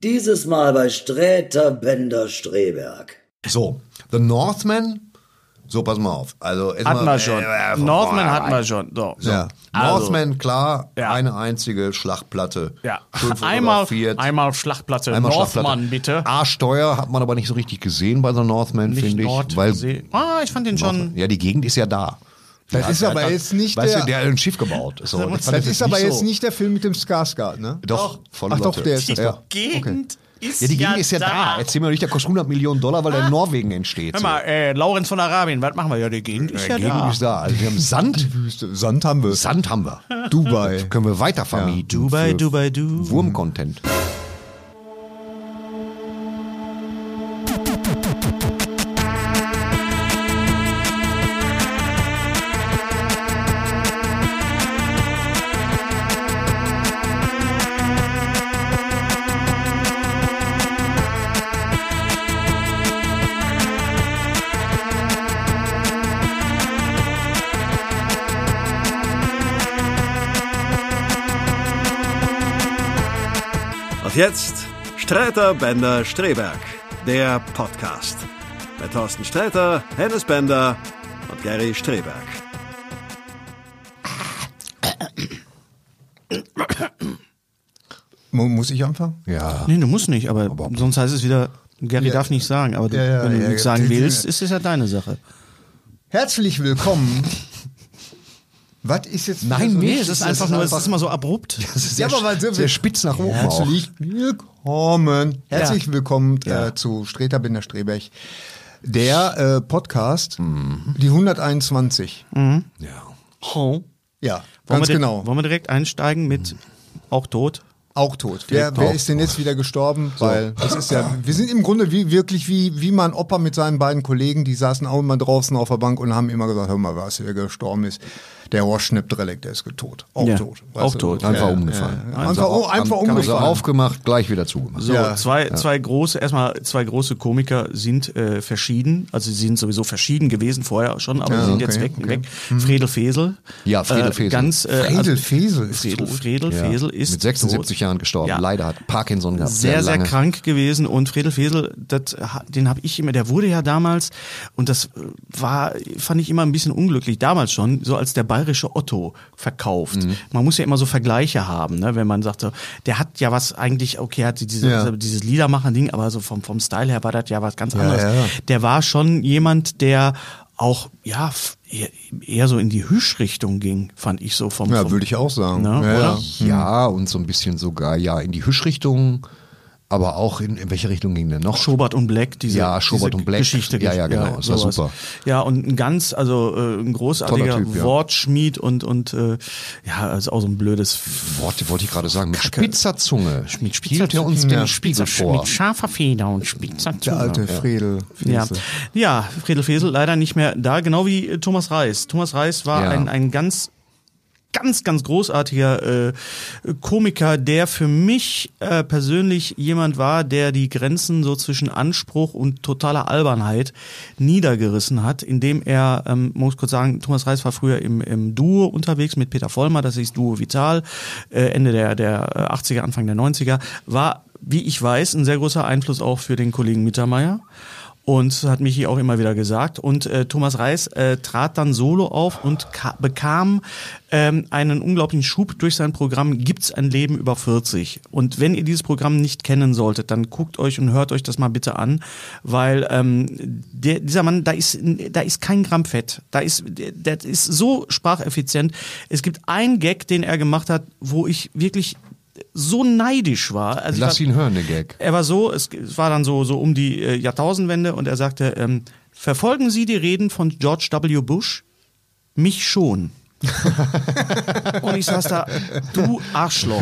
Dieses Mal bei Sträter Bender Streberg. So, The Northman. So, pass mal auf. Also, hatten wir schon. Northman hatten wir schon. So. Ja. Also, Northman, klar, ja. eine einzige Schlachtplatte. Ja. Schön Einmal fotografiert. Schlachtplatte. Einmal Northman, Schlachtplatte. bitte. A-Steuer hat man aber nicht so richtig gesehen bei The Northman, finde ich. Ich fand den schon. Ja, die Gegend ist ja da. Das ist aber jetzt nicht weißt der... du, der hat ein Schiff gebaut. So, das ist aber jetzt nicht der Film mit dem Skarsgård, ne? Doch, voll Ach doch, der ist Die das. Gegend ist Ja, die Gegend ist ja da. Erzähl mir doch nicht, der kostet $100 Millionen, weil der in Norwegen entsteht. Hör mal, Laurenz von Arabien, was machen wir? Ja, die Gegend ist ja Die Gegend da. ist da. Also wir haben Sand. Wüste. Sand haben wir. Sand haben wir. Dubai. Können wir weiter vermieten. für Dubai. Wurm-Content. Und jetzt Sträter Bender Streberg, der Podcast. Bei Thorsten Sträter, Hennes Bender und Gary Streberg. Muss ich anfangen? Ja. Nee, du musst nicht, aber sonst heißt es wieder, Gary darf nicht sagen. Aber wenn du nichts sagen willst, ist es ja deine Sache. Herzlich willkommen. Was ist jetzt... Nein, Nee, nicht. es ist einfach nur, es ist immer so abrupt. Das ist Ja, sehr, aber weil sehr spitz nach oben auch. Herzlich willkommen. Herzlich willkommen zu Sträter Bender Streberg. Der Podcast, die 121. Ja. Oh. Ja, ganz genau. Wollen wir direkt einsteigen mit auch tot? Auch tot. Wer ist denn jetzt wieder gestorben? Weil das ist ja, wir sind im Grunde wie mein Opa mit seinen beiden Kollegen, die saßen auch immer draußen auf der Bank und haben immer gesagt, hör mal, wer gestorben ist. Der Horst Schnipp-Drelleck, der ist tot. Auch Ja, tot. auch du? tot. Einfach umgefallen. Einfach Also umgefallen. aufgemacht, gleich wieder zugemacht. So, Ja. zwei große Komiker sind verschieden. Also sie sind sowieso verschieden gewesen vorher schon, aber Ja, sie sind jetzt okay, weg. Friedel Fesel. Ja, Friedel Fesel. Friedel Fesel ist tot. Friedel Fesel ist Mit 76 Jahren gestorben. Ja. Leider hat Parkinson gehabt. sehr lange. krank gewesen und Friedel Fesel, den habe ich immer, der wurde ja damals und das fand ich immer ein bisschen unglücklich, damals schon, so als der bayerische Otto verkauft. Man muss ja immer so Vergleiche haben, ne? Wenn man sagt, so, der hat ja was eigentlich, okay, hat dieses Liedermacher-Ding, aber so vom Style her war das ja was ganz anderes. Ja. Der war schon jemand, der auch, eher so in die Hüsch-Richtung ging, fand ich so vom würde ich auch sagen. Na, oder? Ja, und so ein bisschen sogar, in die Hüschrichtung, aber auch in welche Richtung ging denn noch? Schobert und Black, Schobert und Black. Geschichte. Ja, genau, das war sowas. super. Ja, und ein großartiger Toller Typ, ja. Wortschmied und also auch so ein blödes Worte wollte ich gerade sagen. Mit Kacke. spitzer Zunge. Mit hielt er uns den Spiegel vor. Mit scharfer Feder und spitzer Der Zunge. alte Friedel Fesel. Ja, Friedel Fesel leider nicht mehr da, genau wie Thomas Reis. Thomas Reis war Ja. ein ganz großartiger Komiker, der für mich persönlich jemand war, der die Grenzen so zwischen Anspruch und totaler Albernheit niedergerissen hat, indem er, muss kurz sagen, Thomas Reis war früher im Duo unterwegs mit Peter Vollmer, das ist Duo Vital, Ende der 80er, Anfang der 90er, war, wie ich weiß, ein sehr großer Einfluss auch für den Kollegen Mittermeier. Und hat Michi auch immer wieder gesagt. Und Thomas Reis trat dann solo auf und bekam einen unglaublichen Schub durch sein Programm Gibt's ein Leben über 40. Und wenn ihr dieses Programm nicht kennen solltet, dann guckt euch und hört euch das mal bitte an, weil dieser Mann, da ist kein Gramm Fett. Der ist so spracheffizient. Es gibt einen Gag, den er gemacht hat, wo ich wirklich so neidisch war. Also Lass ihn hören, der Gag. Er war so, es war dann so um die Jahrtausendwende und er sagte, verfolgen Sie die Reden von George W. Bush? Mich schon. Und ich saß da, du Arschloch.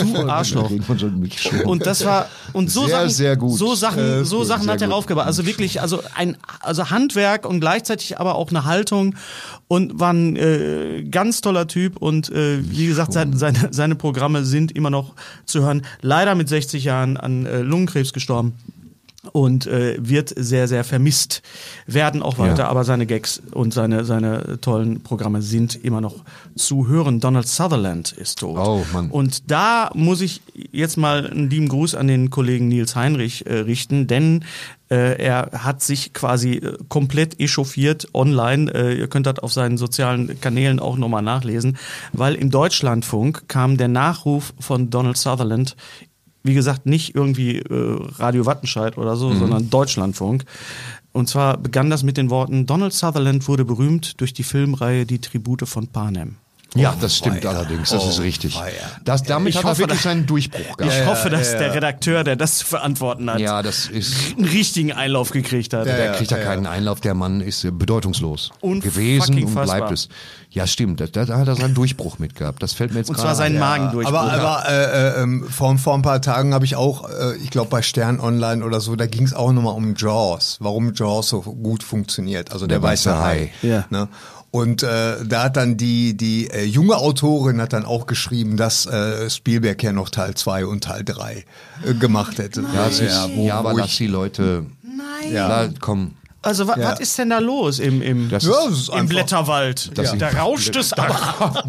Und das war, und so Sehr, Sachen, sehr gut. so Sachen hat er gut. raufgebracht. Also wirklich, also Handwerk und gleichzeitig aber auch eine Haltung und war ein ganz toller Typ und wie gesagt, seine Programme sind immer noch zu hören. Leider mit 60 Jahren an Lungenkrebs gestorben. und wird sehr, sehr vermisst. Werden auch weiter, aber seine Gags und seine tollen Programme sind immer noch zu hören. Donald Sutherland ist tot. Oh, Mann. Und da muss ich jetzt mal einen lieben Gruß an den Kollegen Nils Heinrich richten, denn er hat sich quasi komplett echauffiert online. Ihr könnt das auf seinen sozialen Kanälen auch nochmal nachlesen, weil im Deutschlandfunk kam der Nachruf von Donald Sutherland, wie gesagt, nicht irgendwie Radio Wattenscheid oder so, sondern Deutschlandfunk. Und zwar begann das mit den Worten: Donald Sutherland wurde berühmt durch die Filmreihe Die Tribute von Panem. Ja, das stimmt allerdings, das ist richtig. Damit hat er wirklich seinen Durchbruch gehabt. Ich hoffe, dass der Redakteur, der das zu verantworten hat, Ja, das ist... einen richtigen Einlauf gekriegt hat. Der kriegt ja keinen Einlauf, der Mann ist bedeutungslos gewesen Fucking und bleibt fassbar. es. Ja, stimmt, da hat er seinen Durchbruch mit gehabt. Das fällt mir jetzt Und gerade zwar seinen Magendurchbruch. Aber vor ein paar Tagen habe ich auch, ich glaube bei Stern Online oder so, da ging es auch nochmal um Jaws, warum Jaws so gut funktioniert, also der weiße Hai. Ja. Ne? Und da hat dann die junge Autorin hat dann auch geschrieben, dass Spielberg ja noch Teil 2 und Teil 3 gemacht hätte. aber lass die Leute... Nein. Ja, komm... Also was ist denn da los im Das Ja, das ist im einfach, Blätterwald? Da rauscht es aber.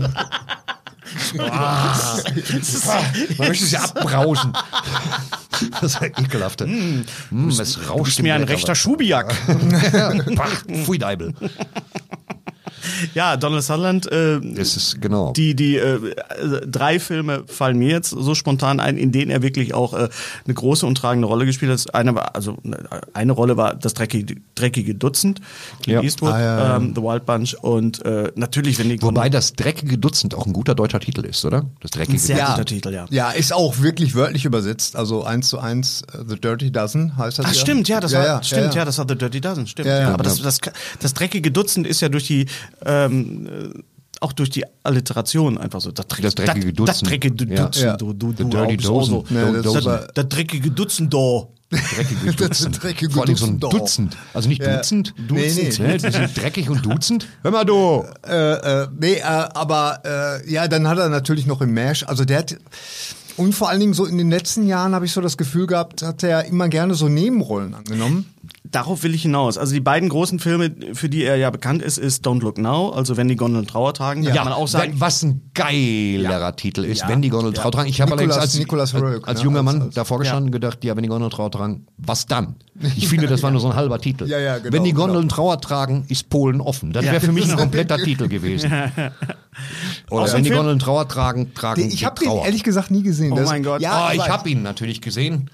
Man möchte sie abbrausen. Das ist ja ekelhaft. Es rauscht Ist mir ein im rechter Schubiak. Pach, Pfui Deibel. Ja, Donald Sutherland, Das ist, genau. die 3 Filme fallen mir jetzt so spontan ein, in denen er wirklich auch eine große und tragende Rolle gespielt hat. Eine Rolle war das dreckige Dutzend, Clint Eastwood, The Wild Bunch und natürlich, wenn die... Wobei das dreckige Dutzend auch ein guter deutscher Titel ist, oder? Das dreckige Sehr Dutzend. guter Titel, ja. Ja, ist auch wirklich wörtlich übersetzt, also 1:1 The Dirty Dozen heißt das. Ach, ja. stimmt, ja, das war The Dirty Dozen, stimmt. Ja, ja. Aber das dreckige Dutzend ist ja durch die auch durch die Alliteration einfach so. Das dreckige Dutzend. Das dreckige Dutzend. Ja. Du The Dirty Dozen. Das dreckige Dutzend da. Dreckige Dutzend. dreckige Vor allem so ein Dutzend. Dutzend. Also nicht Dutzend. Nee. Ne? Die sind dreckig und Dutzend. Hör mal, du. Dann hat er natürlich noch im MASH, also der hat, und vor allen Dingen so in den letzten Jahren habe ich so das Gefühl gehabt, hat er immer gerne so Nebenrollen angenommen. Darauf will ich hinaus. Also die beiden großen Filme, für die er ja bekannt ist Don't Look Now, also Wenn die Gondeln Trauer tragen. Da kann man auch sagen, Was ein geilerer Titel ist, Ja. Wenn die Gondeln Trauer tragen. Ich habe allerdings Nicolas Roeg, als ne? junger Mann Als- davor gestanden und gedacht, ja, wenn die Gondeln Trauer tragen, was dann? Ich finde, das war nur so ein halber Titel. Ja, ja, genau, wenn die genau. Gondeln Trauer tragen, ist Polen offen. Das wäre für mich ein kompletter Titel gewesen. Oder Aus wenn dem die Film- Gondeln Trauer tragen, tragen Ich die habe den Trauer. ehrlich gesagt nie gesehen. Oh mein Gott. Ja, Ich aber- habe ihn natürlich gesehen.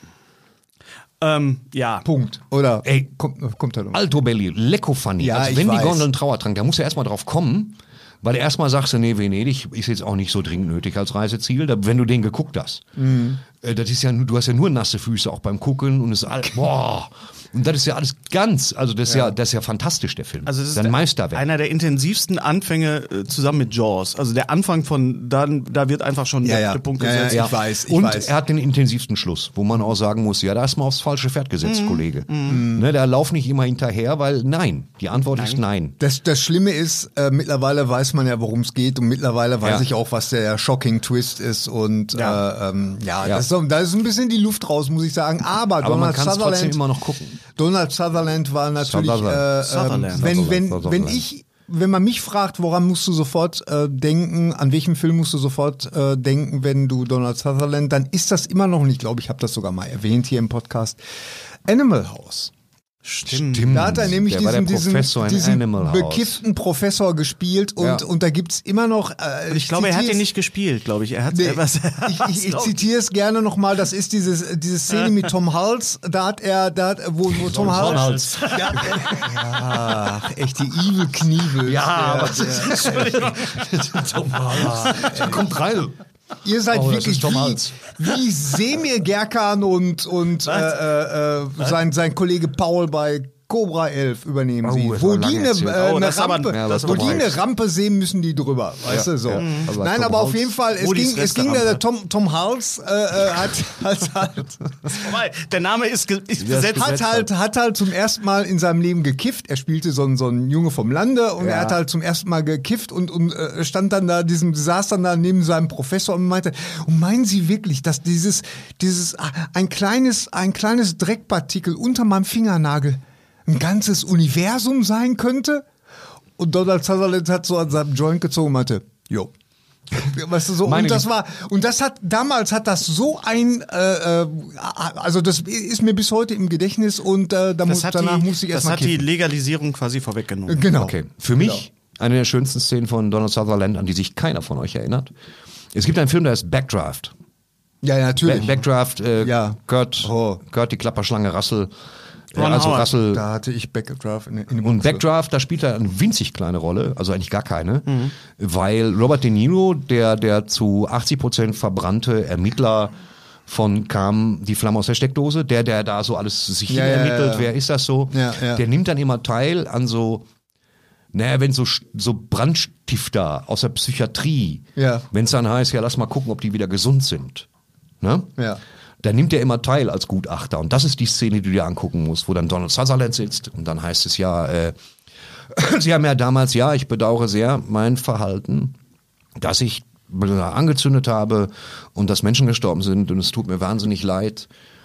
ja. Punkt. Oder Ey, kommt er noch. Alto Belli, lecko funny. Ja, also ich wenn die weiß. Gondeln Trauer tragen, da musst du erstmal drauf kommen, weil erstmal sagst du, nee, Venedig ist jetzt auch nicht so dringend nötig als Reiseziel, wenn du den geguckt hast. Das ist ja, du hast ja nur nasse Füße auch beim Gucken und es ist alles, boah. Und das ist ja alles ganz, also das ist ja fantastisch, der Film. Also das ist ein Meisterwerk. einer der intensivsten Anfänge zusammen mit Jaws. Also der Anfang von da wird einfach schon der Punkt gesetzt. Ich weiß. Und er hat den intensivsten Schluss, wo man auch sagen muss, ja, da ist mal aufs falsche Pferd gesetzt, Kollege. Ne, da lauf nicht immer hinterher, weil nein. Die Antwort ist nein. Das Schlimme ist, mittlerweile weiß man ja, worum es geht und mittlerweile weiß ich auch, was der Shocking Twist ist und da ist ein bisschen die Luft raus, muss ich sagen. Aber Aber man Donald kann es trotzdem Sutherland, immer noch gucken. Donald Sutherland war natürlich, Sutherland. wenn man mich fragt, woran musst du sofort denken, an welchen Film musst du sofort denken, wenn du Donald Sutherland, dann ist das immer noch, und ich glaube, ich habe das sogar mal erwähnt hier im Podcast, Animal House. Stimmt. Da hat er nämlich Der war der diesen Professor in Animal House. bekifften Professor gespielt und da gibt's immer noch. Ich glaube, er hat den nicht gespielt, glaube ich. Er hat Ich zitiere es gerne nochmal. Das ist diese Szene mit Tom Hulce. Wo Tom Hulce. Echt die Evil Knievel. aber da kommt rein. Ihr seid das wirklich ist Tom Hulce. wie Semir Gerkan und sein Kollege Paul bei Cobra 11 übernehmen Oh, sie. das Wo war die lange eine erzählt. Rampe sehen, müssen die drüber. Weißt du, so. Nein, Tom aber auf Hulce. jeden Fall, es ging der Tom Hulce hat Der Name ist besetzt. hat halt zum ersten Mal in seinem Leben gekifft. Er spielte so ein Junge vom Lande und er hat halt zum ersten Mal gekifft und stand dann da, saß dann da neben seinem Professor und meinte, und meinen Sie wirklich, dass dieses ein kleines Dreckpartikel unter meinem Fingernagel ein ganzes Universum sein könnte? Und Donald Sutherland hat so an seinem Joint gezogen und meinte, jo. Weißt du, so, damals hat das so also das ist mir bis heute im Gedächtnis und danach musste ich erstmal kiffen. Das hat die Legalisierung quasi vorweggenommen. Genau. Okay, für mich eine der schönsten Szenen von Donald Sutherland, an die sich keiner von euch erinnert. Es gibt einen Film, der heißt Backdraft. Ja, natürlich. Backdraft, Kurt, die Klapperschlange, Russell. Russell. Da hatte ich Backdraft in dem Und Backdraft, da spielt er eine winzig kleine Rolle, also eigentlich gar keine, weil Robert De Niro, der zu 80% verbrannte Ermittler von kam die Flamme aus der Steckdose, der da so alles sich hin ermittelt, wer ist das so, der nimmt dann immer teil an wenn so Brandstifter aus der Psychiatrie, wenn es dann heißt, lass mal gucken, ob die wieder gesund sind. Ne? Ja. Da nimmt er immer teil als Gutachter. Und das ist die Szene, die du dir angucken musst, wo dann Donald Sutherland sitzt und dann heißt es Sie haben ja damals, ich bedauere sehr mein Verhalten, dass ich angezündet habe und dass Menschen gestorben sind und es tut mir wahnsinnig leid.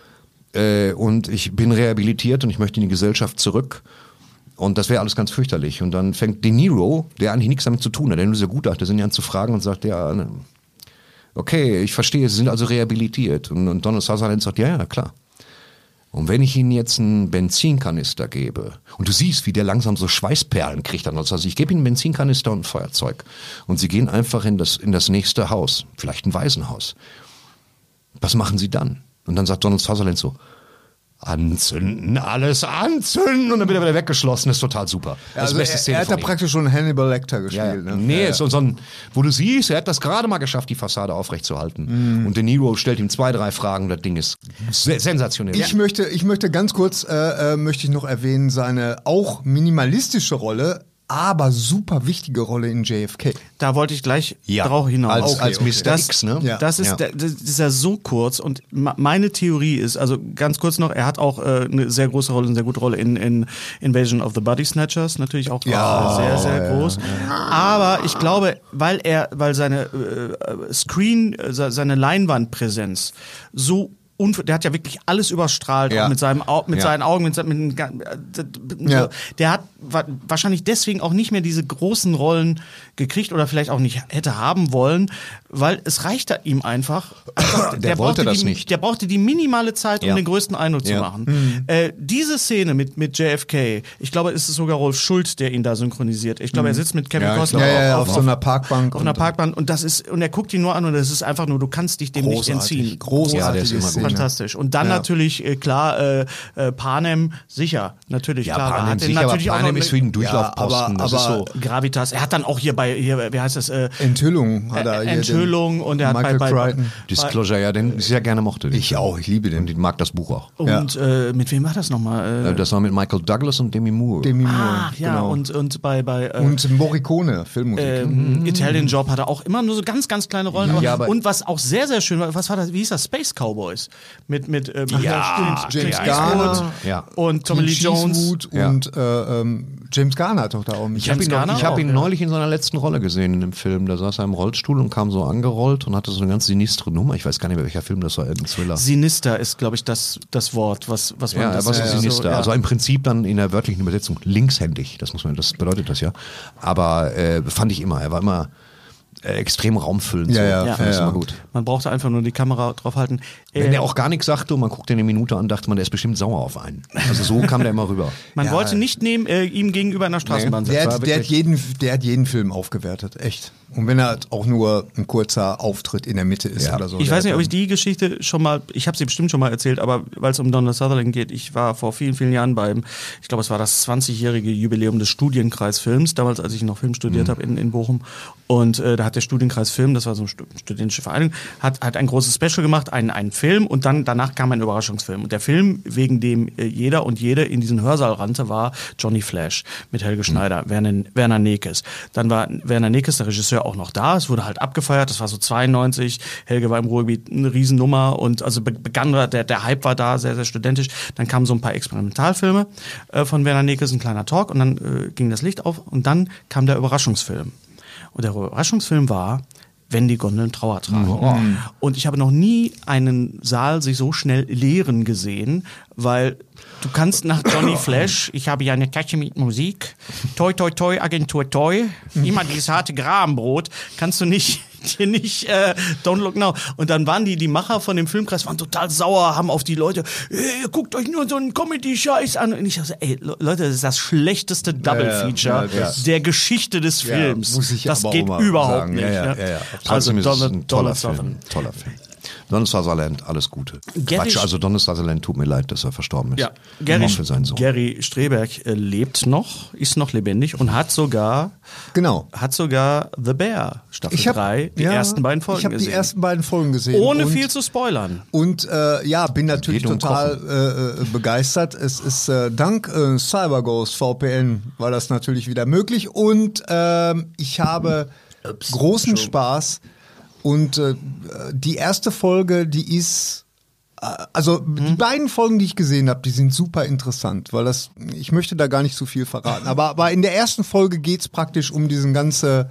Und ich bin rehabilitiert und ich möchte in die Gesellschaft zurück. Und das wäre alles ganz fürchterlich. Und dann fängt De Niro, der eigentlich nichts damit zu tun hat, der nur dieser Gutachter sind, an zu fragen und sagt, okay, ich verstehe, Sie sind also rehabilitiert. Und Donald Sutherland sagt, ja, klar. Und wenn ich Ihnen jetzt einen Benzinkanister gebe, und du siehst, wie der langsam so Schweißperlen kriegt, dann also ich gebe Ihnen einen Benzinkanister und ein Feuerzeug. Und Sie gehen einfach in das nächste Haus, vielleicht ein Waisenhaus. Was machen Sie dann? Und dann sagt Donald Sutherland so, anzünden, alles anzünden und dann wird er wieder weggeschlossen, das ist total super. Das ist die beste Szene er hat da praktisch schon Hannibal Lecter gespielt. Ne? Nee, so ein, wo du siehst, er hat das gerade mal geschafft, die Fassade aufrechtzuerhalten. Und De Niro stellt ihm 2, 3 Fragen, das Ding ist sensationell. Ich möchte ganz kurz noch erwähnen, seine auch minimalistische Rolle, aber super wichtige Rolle in JFK. Da wollte ich gleich drauf hinaus. Als Mr. X, ne? Ja. Das ist ja so kurz und meine Theorie ist, also ganz kurz noch, er hat auch eine sehr große Rolle, eine sehr gute Rolle in Invasion of the Body Snatchers, natürlich auch sehr, sehr groß. Aber ich glaube, weil seine seine Leinwandpräsenz so der hat ja wirklich alles überstrahlt, auch mit seinen Augen, der hat wahrscheinlich deswegen auch nicht mehr diese großen Rollen gekriegt oder vielleicht auch nicht hätte haben wollen, weil es reichte ihm einfach. Der wollte das nicht. Der brauchte die minimale Zeit, um den größten Eindruck zu machen. Diese Szene mit JFK, ich glaube, es ist sogar Rolf Schult, der ihn da synchronisiert. Ich glaube, er sitzt mit Kevin Costner auf so einer Parkbank. Auf einer Parkbank und er guckt ihn nur an und es ist einfach nur, du kannst dich dem nicht entziehen. Großartig. Fantastisch. Und dann natürlich, Panem, sicher, natürlich, klar. Panem, sicher, aber Panem ist für ihn Durchlaufposten. Das ist so. Gravitas, er hat dann auch hier, wie heißt das? Enthüllung hat er hier. Enthüllung und er hat bei Disclosure, den ich sehr gerne mochte. Ich auch, ich liebe den. Und ich mag das Buch auch. Und mit wem war das nochmal? Das war mit Michael Douglas und Demi Moore. Genau. Und bei und Morricone, Filmmusik. Italian Job hatte auch immer nur so ganz, ganz kleine Rollen. Und was auch sehr, sehr schön war, was war das? Wie hieß das? Space Cowboys. Mit James Garner und Tommy Lee Jones und James Garner hat doch da auch mit. Ich habe ihn neulich in seiner letzten Rolle gesehen in dem Film. Da saß er im Rollstuhl und kam so angerollt und hatte so eine ganz sinistre Nummer. Ich weiß gar nicht mehr, welcher Film das war, ein Thriller. Sinister ist, glaube ich, das Wort, was man sinister. So, also im Prinzip dann in der wörtlichen Übersetzung linkshändig. Das bedeutet das ja. Aber fand ich immer. Er war immer extrem raumfüllend. Fand ich immer gut. Man brauchte einfach nur die Kamera drauf halten. Wenn der auch gar nichts sagte und man guckte eine Minute an, dachte man, der ist bestimmt sauer auf einen. Also so kam der immer rüber. Man wollte nicht ihm gegenüber in der Straßenbahn sitzen. Der hat jeden Film aufgewertet, echt. Und wenn er auch nur ein kurzer Auftritt in der Mitte ist oder so. Ich weiß nicht, ob ich die Geschichte schon mal, ich habe sie bestimmt schon mal erzählt, aber weil es um Donald Sutherland geht, ich war vor vielen, vielen Jahren ich glaube, es war das 20-jährige Jubiläum des Studienkreis-Films, damals, als ich noch Film studiert habe in Bochum. Und da hat der Studienkreis Film, das war so eine studentische Vereinigung, hat ein großes Special gemacht, einen Film, und danach kam ein Überraschungsfilm. Und der Film, wegen dem jeder und jede in diesen Hörsaal rannte, war Johnny Flash mit Helge Schneider, Werner Nekes. Dann war Werner Nekes, der Regisseur, auch noch da. Es wurde halt abgefeiert. Das war so 92. Helge war im Ruhrgebiet eine Riesennummer, und also begann der Hype war da, sehr, sehr studentisch. Dann kamen so ein paar Experimentalfilme von Werner Nekes, ein kleiner Talk, und dann ging das Licht auf, und dann kam der Überraschungsfilm. Und der Überraschungsfilm war Wenn die Gondeln Trauer tragen. Und ich habe noch nie einen Saal sich so schnell leeren gesehen, weil du kannst nach Johnny Flash, ich habe ja eine Tasche mit Musik, toi toi toi, Agentur toi, immer dieses harte Grabenbrot, kannst du nicht Don't Look Now. Und dann waren die Macher von dem Filmkreis waren total sauer, haben auf die Leute, ihr guckt euch nur so einen Comedy-Scheiß an. Und ich dachte, ey, Leute, das ist das schlechteste Double-Feature der Geschichte des Films. Muss ich das aber geht auch mal überhaupt sagen. nicht. Also Also ist es ein toller Donald Film. Toller Film. Donald Sutherland, alles Gute. Quatsch, also Donald Sutherland, tut mir leid, dass er verstorben ist. Ja, Auch für seinen Sohn. Gary Streberg lebt noch, ist noch lebendig und hat sogar The Bear Staffel 3 die ersten beiden Folgen gesehen. Ich habe die ersten beiden Folgen gesehen. Ohne viel zu spoilern. Und bin natürlich Geht um total begeistert. Es ist dank CyberGhost VPN war das natürlich wieder möglich. Und ich habe großen Spaß. Und die erste Folge, die ist, die beiden Folgen, die ich gesehen habe, die sind super interessant, weil ich möchte da gar nicht so viel verraten. Aber in der ersten Folge geht's praktisch um diese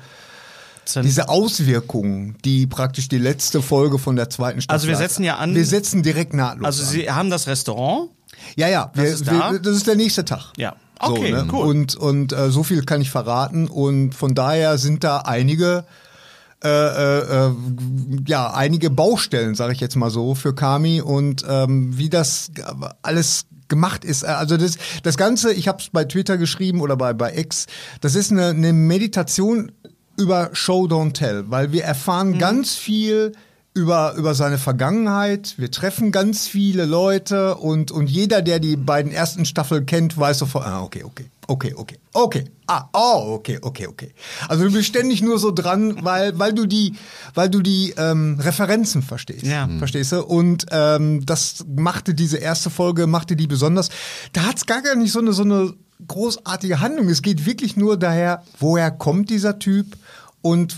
Auswirkungen, die praktisch die letzte Folge von der zweiten Staffel Also wir setzen ja an. Wir setzen direkt nahtlos an. Also Sie haben das Restaurant. Ja, das ist der nächste Tag. Ja. Okay, so, ne? cool. Und so viel kann ich verraten. Und von daher sind da einige Baustellen, sage ich jetzt mal so, für Kami, und wie das alles gemacht ist. Also das Ganze, ich habe es bei Twitter geschrieben oder bei X, das ist eine Meditation über Show Don't Tell, weil wir erfahren ganz viel über seine Vergangenheit. Wir treffen ganz viele Leute, und jeder, der die beiden ersten Staffeln kennt, weiß sofort, okay. Also du bist ständig nur so dran, weil du die Referenzen verstehst. Ja. Verstehst du? Und das machte diese erste Folge, die besonders. Da hat's gar nicht so eine großartige Handlung. Es geht wirklich nur daher, woher kommt dieser Typ und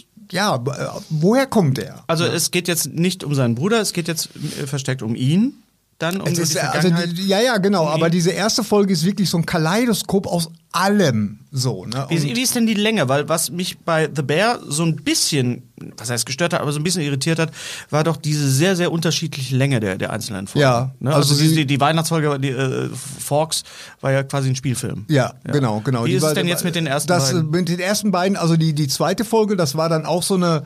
woher kommt er? Also es geht jetzt nicht um seinen Bruder, es geht jetzt versteckt um ihn. Dann um die Vergangenheit. Genau. Aber diese erste Folge ist wirklich so ein Kaleidoskop aus allem. So, ne? Wie ist denn die Länge? Weil was mich bei The Bear so ein bisschen, was heißt gestört hat, aber so ein bisschen irritiert hat, war doch diese sehr, sehr unterschiedliche Länge der einzelnen Folgen. Ja. Ne? Also die Weihnachtsfolge, Forks, war ja quasi ein Spielfilm. Ja. Genau. Wie ist es denn jetzt mit den ersten beiden? Mit den ersten beiden, also die zweite Folge, das war dann auch so eine,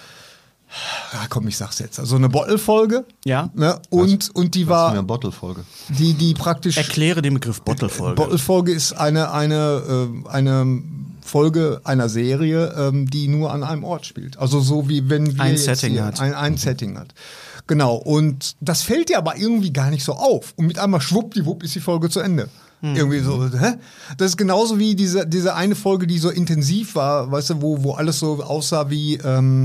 ich sag's jetzt. Also eine Bottle-Folge. Ja. Ne? Und die war. Eine Bottle-Folge. Die praktisch. Erkläre den Begriff Bottle-Folge. Bottle-Folge ist eine Folge einer Serie, die nur an einem Ort spielt. Also so wie wenn wir ein Setting hat. Ein Setting hat. Genau. Und das fällt dir aber irgendwie gar nicht so auf. Und mit einmal schwuppdiwupp ist die Folge zu Ende. Irgendwie so, hä? Das ist genauso wie diese eine Folge, die so intensiv war, weißt du, wo alles so aussah wie,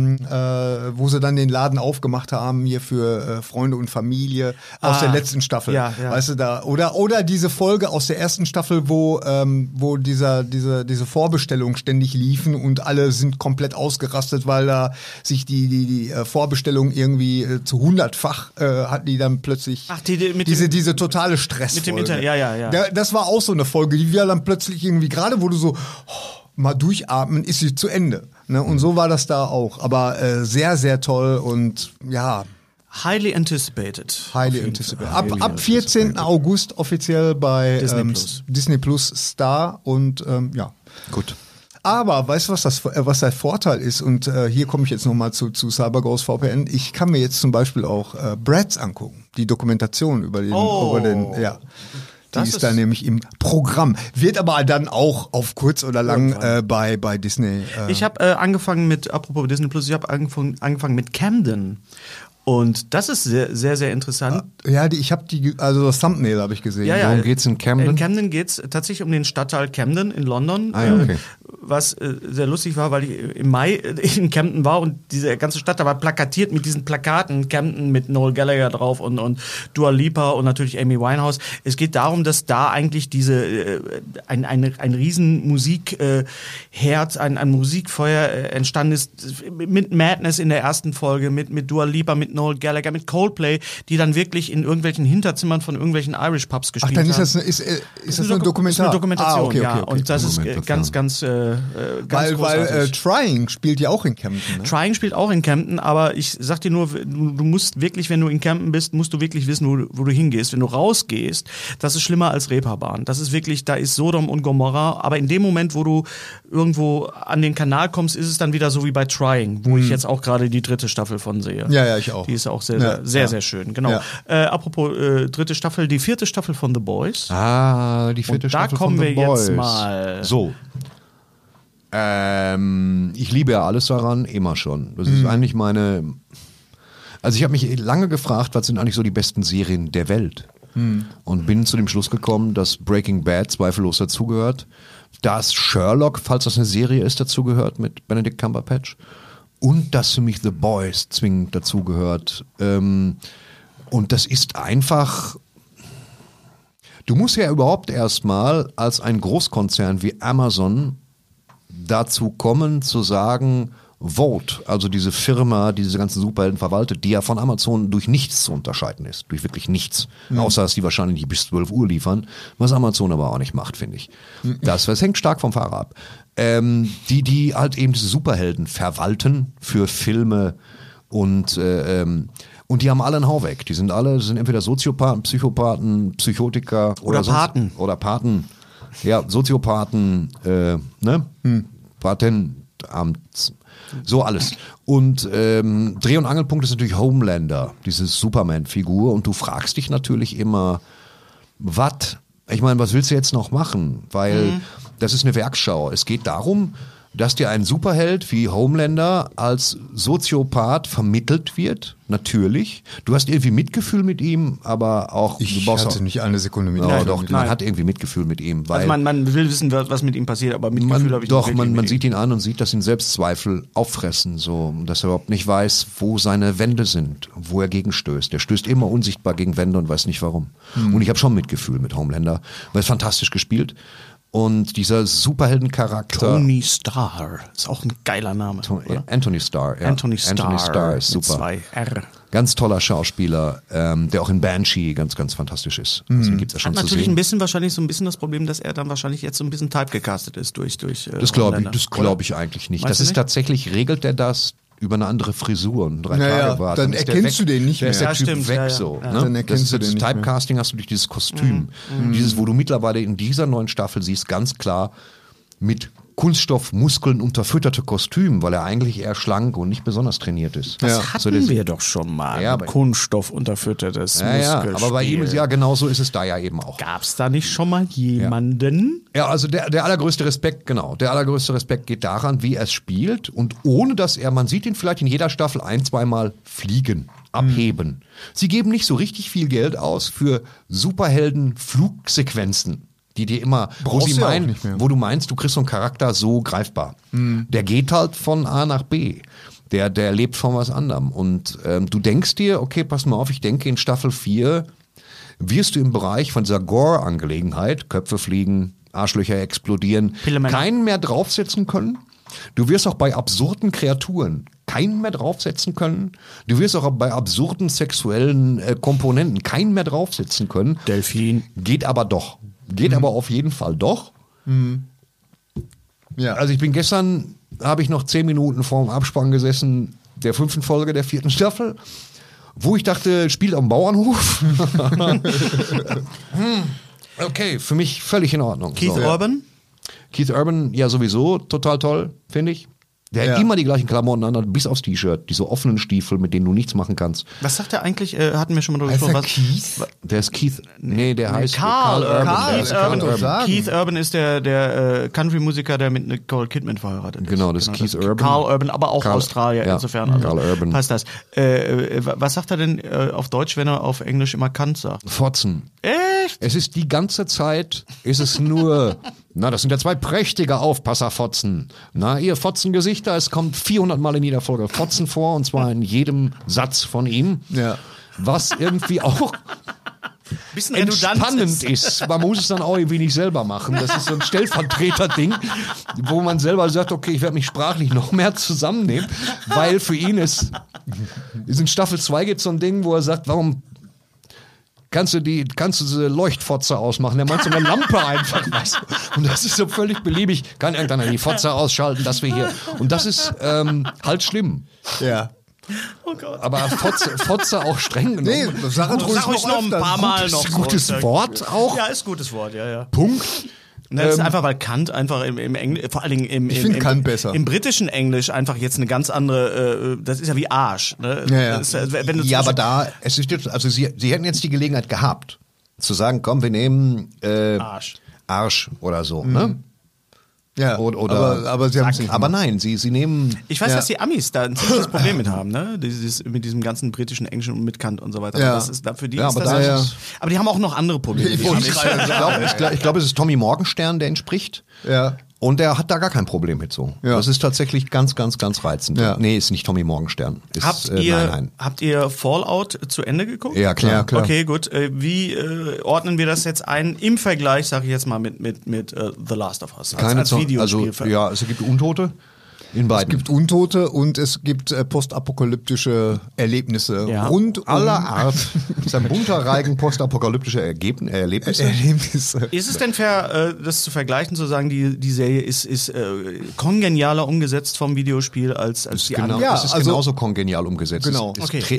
wo sie dann den Laden aufgemacht haben, hier für Freunde und Familie aus der letzten Staffel. Ja. Weißt du, da, oder diese Folge aus der ersten Staffel, wo diese Vorbestellungen ständig liefen und alle sind komplett ausgerastet, weil da sich die Vorbestellung irgendwie zu 100-fach hat die dann plötzlich diese totale Stress. Mit dem Internet, ja. Das war auch so eine Folge, die wir dann plötzlich irgendwie, gerade wo du so mal durchatmen, ist sie zu Ende. Ne? Und so war das da auch. Aber sehr, sehr toll und ja. Highly anticipated. Ab 14. August offiziell bei Disney Plus Star und ja. Gut. Aber weißt du, was der Vorteil ist? Und hier komme ich jetzt nochmal zu CyberGhost VPN. Ich kann mir jetzt zum Beispiel auch Bratz angucken. Die Dokumentation über den, ja. Die ist da nämlich im Programm. Wird aber dann auch auf kurz oder lang bei Disney. Ich habe angefangen mit, apropos Disney Plus, ich habe angefangen mit Camden. Und das ist sehr, sehr, sehr interessant. Ja, ich habe also das Thumbnail habe ich gesehen. Ja, ja. Worum geht's in Camden? In Camden geht's tatsächlich um den Stadtteil Camden in London. Ah, ja, okay. Was sehr lustig war, weil ich im Mai in Camden war und diese ganze Stadt da war plakatiert mit diesen Plakaten, Camden mit Noel Gallagher drauf und Dua Lipa und natürlich Amy Winehouse. Es geht darum, dass da eigentlich ein riesen Musikherz, ein Musikfeuer entstanden ist mit Madness in der ersten Folge, mit Dua Lipa, mit Noel Gallagher, mit Coldplay, die dann wirklich in irgendwelchen Hinterzimmern von irgendwelchen Irish Pubs gespielt haben. Ist das eine Dokumentation? Das ist eine Dokumentation, okay. ja. Und das ist ganz weil Trying spielt ja auch in Camden. Ne? Trying spielt auch in Camden, aber ich sag dir nur, du musst wirklich, wenn du in Camden bist, musst du wirklich wissen, wo du hingehst. Wenn du rausgehst, das ist schlimmer als Reeperbahn. Das ist wirklich, da ist Sodom und Gomorra, aber in dem Moment, wo du irgendwo an den Kanal kommst, ist es dann wieder so wie bei Trying, wo ich jetzt auch gerade die 3. Staffel von sehe. Ja, ich auch. Die ist auch sehr schön, genau. Ja. Apropos 3. Staffel, die 4. Staffel von The Boys. Die 4. Staffel von The Boys. Da kommen wir jetzt mal. So. Ich liebe ja alles daran, immer schon. Das ist eigentlich also ich habe mich lange gefragt, was sind eigentlich so die besten Serien der Welt? Und bin zu dem Schluss gekommen, dass Breaking Bad zweifellos dazugehört. Dass Sherlock, falls das eine Serie ist, dazugehört mit Benedict Cumberbatch. Und dass für mich The Boys zwingend dazugehört. Und das ist einfach... Du musst ja überhaupt erstmal als ein Großkonzern wie Amazon dazu kommen, zu sagen, Vogt, also diese Firma, die diese ganzen Superhelden verwaltet, die ja von Amazon durch nichts zu unterscheiden ist, durch wirklich nichts, außer dass die wahrscheinlich nicht bis 12 Uhr liefern, was Amazon aber auch nicht macht, finde ich. Das hängt stark vom Fahrer ab. Die halt eben diese Superhelden verwalten für Filme und die haben alle einen Hau weg. Die sind entweder Soziopathen, Psychopathen, Psychotiker oder Paten. Oder Paten. Ja, Soziopathen, Patentamts, so alles. Und Dreh- und Angelpunkt ist natürlich Homelander, diese Superman-Figur. Und du fragst dich natürlich immer, was willst du jetzt noch machen? Weil das ist eine Werkschau. Es geht darum, dass dir ein Superheld wie Homelander als Soziopath vermittelt wird, natürlich. Du hast irgendwie Mitgefühl mit ihm, aber auch... Ich hatte nicht eine Sekunde mit ihm. Ja, doch, man hat irgendwie Mitgefühl mit ihm. Weil also man will wissen, was mit ihm passiert, aber Mitgefühl habe ich doch, nicht. Man sieht ihn an und sieht, dass ihn Selbstzweifel auffressen, so, dass er überhaupt nicht weiß, wo seine Wände sind, wo er gegenstößt. Er stößt immer unsichtbar gegen Wände und weiß nicht warum. Und ich habe schon Mitgefühl mit Homelander, weil es fantastisch gespielt. Und dieser Superheldencharakter... Tony Starr, ist auch ein geiler Name. Anthony Starr, ja. Anthony Starr ist super. Mit 2 R. Ganz toller Schauspieler, der auch in Banshee ganz, ganz fantastisch ist. Also gibt's ja schon Hat zu natürlich sehen. wahrscheinlich so ein bisschen das Problem, dass er dann wahrscheinlich jetzt so ein bisschen typecastet ist durch Das glaube ich eigentlich nicht. Meinst das du ist nicht? Tatsächlich, regelt er das über eine andere Frisur und 3 Tage warten. Dann erkennst du den nicht mehr. Ist der Ja, Typ stimmt, weg ja. so. Ja. Ne? Dann erkennst du das den nicht mehr. Typecasting hast du durch dieses Kostüm. Dieses, wo du mittlerweile in dieser neuen Staffel siehst, ganz klar mit Kunststoffmuskeln unterfütterte Kostüm, weil er eigentlich eher schlank und nicht besonders trainiert ist. Das hatten So, das- wir doch schon mal. Ja, mit Kunststoff unterfüttertes Ja, Muskelspiel. aber bei ihm ist ja genauso ist es da ja eben auch. Gab's da nicht schon mal jemanden? Ja, also der allergrößte Respekt, genau. Der allergrößte Respekt geht daran, wie er es spielt und ohne dass man sieht ihn vielleicht in jeder Staffel 1-2 Mal fliegen, abheben. Sie geben nicht so richtig viel Geld aus für Superhelden-Flugsequenzen, die dir immer, Brauchst du ja auch nicht mehr. wo du meinst, du kriegst so einen Charakter so greifbar. Der geht halt von A nach B. Der lebt von was anderem. Und du denkst dir, okay, pass mal auf, ich denke in Staffel 4 wirst du im Bereich von dieser Gore-Angelegenheit, Köpfe fliegen, Arschlöcher explodieren, Pillemänner. keinen mehr draufsetzen können. Du wirst auch bei absurden Kreaturen keinen mehr draufsetzen können. Du wirst auch bei absurden sexuellen Komponenten keinen mehr draufsetzen können. Delfin. Geht aber doch. Geht aber auf jeden Fall doch. Ja. Also habe ich noch 10 Minuten vor dem Abspann gesessen, der 5. Folge der 4. Staffel, wo ich dachte, spielt am Bauernhof. Okay, für mich völlig in Ordnung. Keith So. Urban? Keith Urban, ja sowieso, total toll, finde ich. Der hat immer die gleichen Klamotten an, bis aufs T-Shirt. Diese offenen Stiefel, mit denen du nichts machen kannst. Was sagt er eigentlich? Hatten wir schon mal darüber gesprochen. Der ist Keith. Nee, der heißt Carl Urban. Keith Urban ist der Country-Musiker, der mit Nicole Kidman verheiratet ist. Genau, das ist Keith Urban. Carl Urban, aber auch Australier, insofern. Also Carl Urban. Passt das. Was sagt er denn auf Deutsch, wenn er auf Englisch immer Kant sagt? Fotzen. Echt? Es ist die ganze Zeit, ist es nur, das sind ja 2 prächtige Aufpasserfotzen. Ihr Fotzengesichter, es kommt 400 Mal in jeder Folge Fotzen vor, und zwar in jedem Satz von ihm. Ja. Was irgendwie auch Bisschen entspannend ist. Man muss es dann auch irgendwie nicht selber machen. Das ist so ein Stellvertreter-Ding, wo man selber sagt, okay, ich werde mich sprachlich noch mehr zusammennehmen, weil für ihn ist in Staffel 2 gibt es so ein Ding, wo er sagt, warum kannst du diese Leuchtfotze ausmachen? Der meint so eine Lampe einfach. Weißt du? Und das ist so völlig beliebig. Kann irgendeiner die Fotze ausschalten, dass wir hier. Und das ist halt schlimm. Ja. Oh Gott. Aber Fotze auch streng genommen. Nee, sag ruhig noch ein paar Mal noch. Gutes Wort auch. Ja, ist gutes Wort, ja. Punkt. Das ist einfach, weil Kant einfach im Englisch, vor allen Dingen ich finde Kant besser. Im britischen Englisch einfach jetzt eine ganz andere, das ist ja wie Arsch. Ne? Ja. Das ist, wenn du Aber da, es ist jetzt, also sie hätten jetzt die Gelegenheit gehabt, zu sagen, komm, wir nehmen Arsch oder so, ne? Ja, oder aber sie haben es nicht. Aber nein, sie nehmen. Ich weiß, dass die Amis da ein ziemliches Problem mit haben, ne? Mit diesem ganzen britischen Englischen und mit Kant und so weiter. Ja. Das ist, für die Ja, ist aber das aber die haben auch noch andere Probleme. Ich glaube, es ist Tommy Morgenstern, der ihn spricht. Ja. Und der hat da gar kein Problem mit so. Ja. Das ist tatsächlich ganz, ganz, ganz reizend. Ja. Nee, ist nicht Tommy Morgenstern. Ist, Habt ihr Fallout zu Ende geguckt? Ja, klar. Ja, klar. Okay, gut. Wie ordnen wir das jetzt ein im Vergleich, sage ich jetzt mal, mit The Last of Us? Als Videospiel. Also, ja, es gibt Untote in beiden. Es gibt Untote und es gibt postapokalyptische Erlebnisse rund um aller Art. Es ist ein bunter Reigen postapokalyptische Erlebnisse. Ist es denn fair, das zu vergleichen, zu sagen, die Serie ist kongenialer umgesetzt vom Videospiel als die andere? Ja, es ist also genauso kongenial umgesetzt. Genau.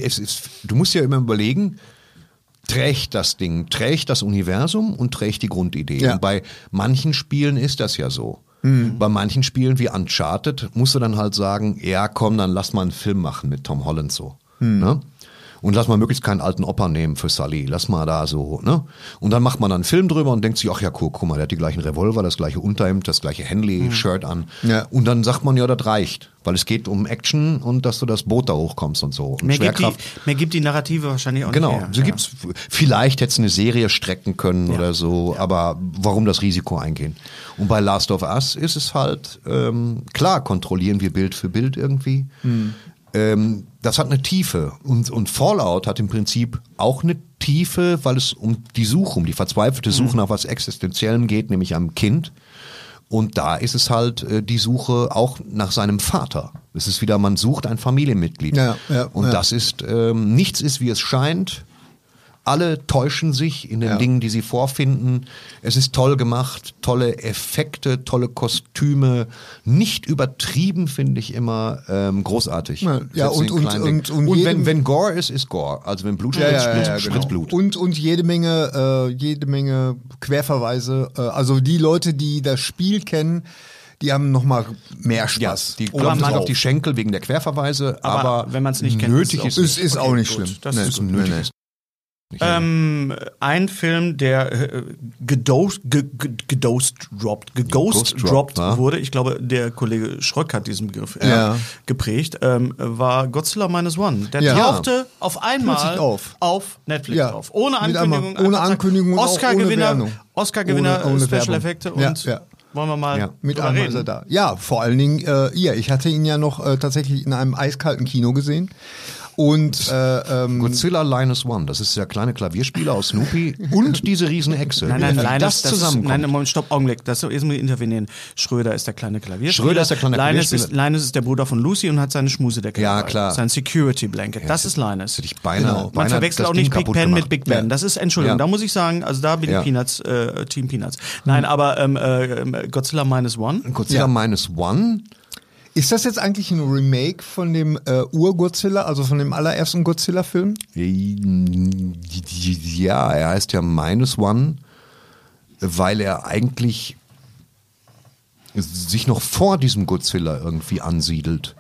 Du musst ja immer überlegen, trägt das Universum und trägt die Grundidee. Ja. Und bei manchen Spielen ist das ja so. Bei manchen Spielen wie Uncharted musst du dann halt sagen, ja komm, dann lass mal einen Film machen mit Tom Holland so. Ne? Und lass mal möglichst keinen alten Opa nehmen für Sully. Lass mal da so, ne? Und dann macht man dann einen Film drüber und denkt sich, ach ja, guck mal, der hat die gleichen Revolver, das gleiche Unterhemd, das gleiche Henley-Shirt an. Ja. Und dann sagt man, ja, das reicht. Weil es geht um Action und dass du das Boot da hochkommst und so. Und Mehr gibt die Narrative wahrscheinlich auch genau. nicht mehr. Vielleicht hätte es eine Serie strecken können oder so, aber warum das Risiko eingehen? Und bei Last of Us ist es halt, klar, kontrollieren wir Bild für Bild irgendwie. Das hat eine Tiefe und Fallout hat im Prinzip auch eine Tiefe, weil es um die verzweifelte Suche nach was Existenziellem geht, nämlich einem Kind. Und da ist es halt die Suche auch nach seinem Vater. Es ist wieder, man sucht ein Familienmitglied. Das ist, nichts ist, wie es scheint. Alle täuschen sich in den Dingen, die sie vorfinden. Es ist toll gemacht, tolle Effekte, tolle Kostüme. Nicht übertrieben, finde ich immer großartig. Ja, und wenn Gore ist Gore. Also wenn Blut spritzt Blut. Und jede Menge Querverweise. Also die Leute, die das Spiel kennen, die haben noch mal mehr Spaß. Die klopfen sich auf die Schenkel wegen der Querverweise, aber wenn man es nicht kennt, nötig ist auch nicht schlimm. Das ist nötig. Ein Film, der geghost-dropped wurde, ich glaube, der Kollege Schröck hat diesen Begriff geprägt, war Godzilla Minus One. Der tauchte auf einmal auf Netflix auf. Ohne Ankündigung. Ohne Ankündigung und Oscar-Gewinner, ohne Special-Effekte und wollen wir mal mit einmal ist er da. Ja, vor allen Dingen, ich hatte ihn ja noch tatsächlich in einem eiskalten Kino gesehen. Und Godzilla Minus One, das ist der kleine Klavierspieler aus Snoopy und diese Riesenechse. Nein, das zusammenkommt. Nein, Moment, stopp, Augenblick, jetzt muss ich intervenieren. Schröder ist der kleine Klavierspieler. Schröder ist der kleine Klavierspieler. Linus ist der Bruder von Lucy und hat seine Schmusedecke dabei. Klar. Sein Security Blanket, das ist Linus. Hätte ich beinahe Man verwechselt auch nicht Big Ben mit Big Ben. Das ist, Entschuldigung, da muss ich sagen, also da bin ich Team Peanuts. Nein, aber Godzilla Minus One. Godzilla Minus One. Ist das jetzt eigentlich ein Remake von dem Ur-Godzilla, also von dem allerersten Godzilla-Film? Ja, er heißt ja Minus One, weil er eigentlich sich noch vor diesem Godzilla irgendwie ansiedelt.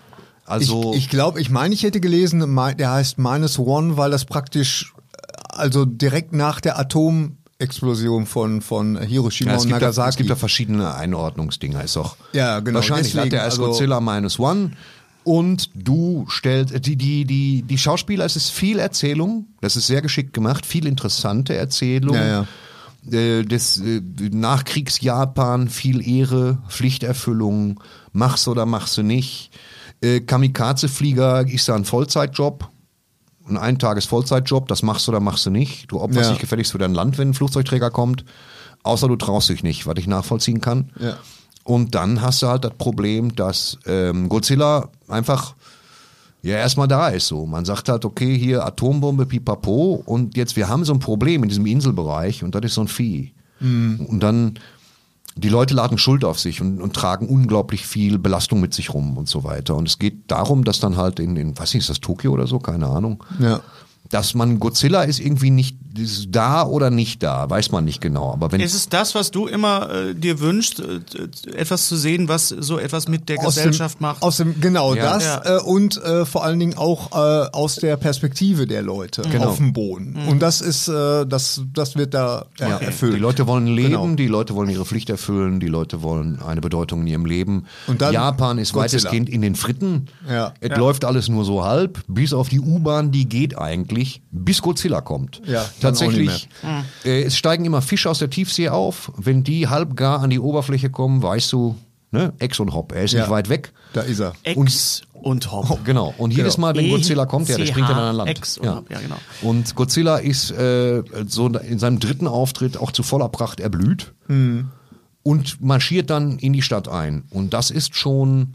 Also Ich glaube, ich hätte gelesen, der heißt -1, weil das praktisch, also direkt nach der Atomexplosion von Hiroshima und Nagasaki. Es gibt da verschiedene Einordnungsdinger, ist auch. Ja, genau. Wahrscheinlich hat der als Godzilla -1 und du stellst, die Schauspieler, es ist viel Erzählung, das ist sehr geschickt gemacht, viel interessante Erzählung. Ja. Das Nachkriegsjapan, viel Ehre, Pflichterfüllung, mach's oder mach's du nicht. Kamikaze-Flieger ist da ein Vollzeitjob, ein Eintages-Vollzeitjob, das machst du oder machst du nicht. Du opferst dich gefälligst für dein Land, wenn ein Flugzeugträger kommt, außer du traust dich nicht, was ich nachvollziehen kann. Ja. Und dann hast du halt das Problem, dass Godzilla einfach erstmal da ist so. Man sagt halt, okay, hier Atombombe, pipapo und jetzt, wir haben so ein Problem in diesem Inselbereich und das ist so ein Vieh. Und dann, die Leute laden Schuld auf sich und tragen unglaublich viel Belastung mit sich rum und so weiter. Und es geht darum, dass dann halt weiß nicht, ist das Tokio oder so, keine Ahnung, dass man, Godzilla ist irgendwie nicht ist da oder nicht da, weiß man nicht genau. Aber wenn ist es das, was du immer dir wünschst, etwas zu sehen, was so etwas mit der Gesellschaft macht? Genau, Ja. das und vor allen Dingen auch aus der Perspektive der Leute auf dem Boden. Und das ist, das wird da erfüllt. Die Leute wollen leben, Genau. die Leute wollen ihre Pflicht erfüllen, die Leute wollen eine Bedeutung in ihrem Leben. Und dann Japan ist Godzilla. weitestgehend in den Fritten. Ja. Es läuft alles nur so halb, bis auf die U-Bahn, die geht eigentlich, bis Godzilla kommt. Ja, dann auch tatsächlich. Es steigen immer Fische aus der Tiefsee auf. Wenn die halb gar an die Oberfläche kommen, weißt du, ne, Ex und Hop, er ist nicht weit weg. Da ist er. Ex und Hop. Genau. Und jedes Mal, wenn Godzilla kommt, der springt dann an Land. Ex und Hop, ja, genau. Und Godzilla ist so in seinem dritten Auftritt auch zu voller Pracht erblüht und marschiert dann in die Stadt ein. Und das ist schon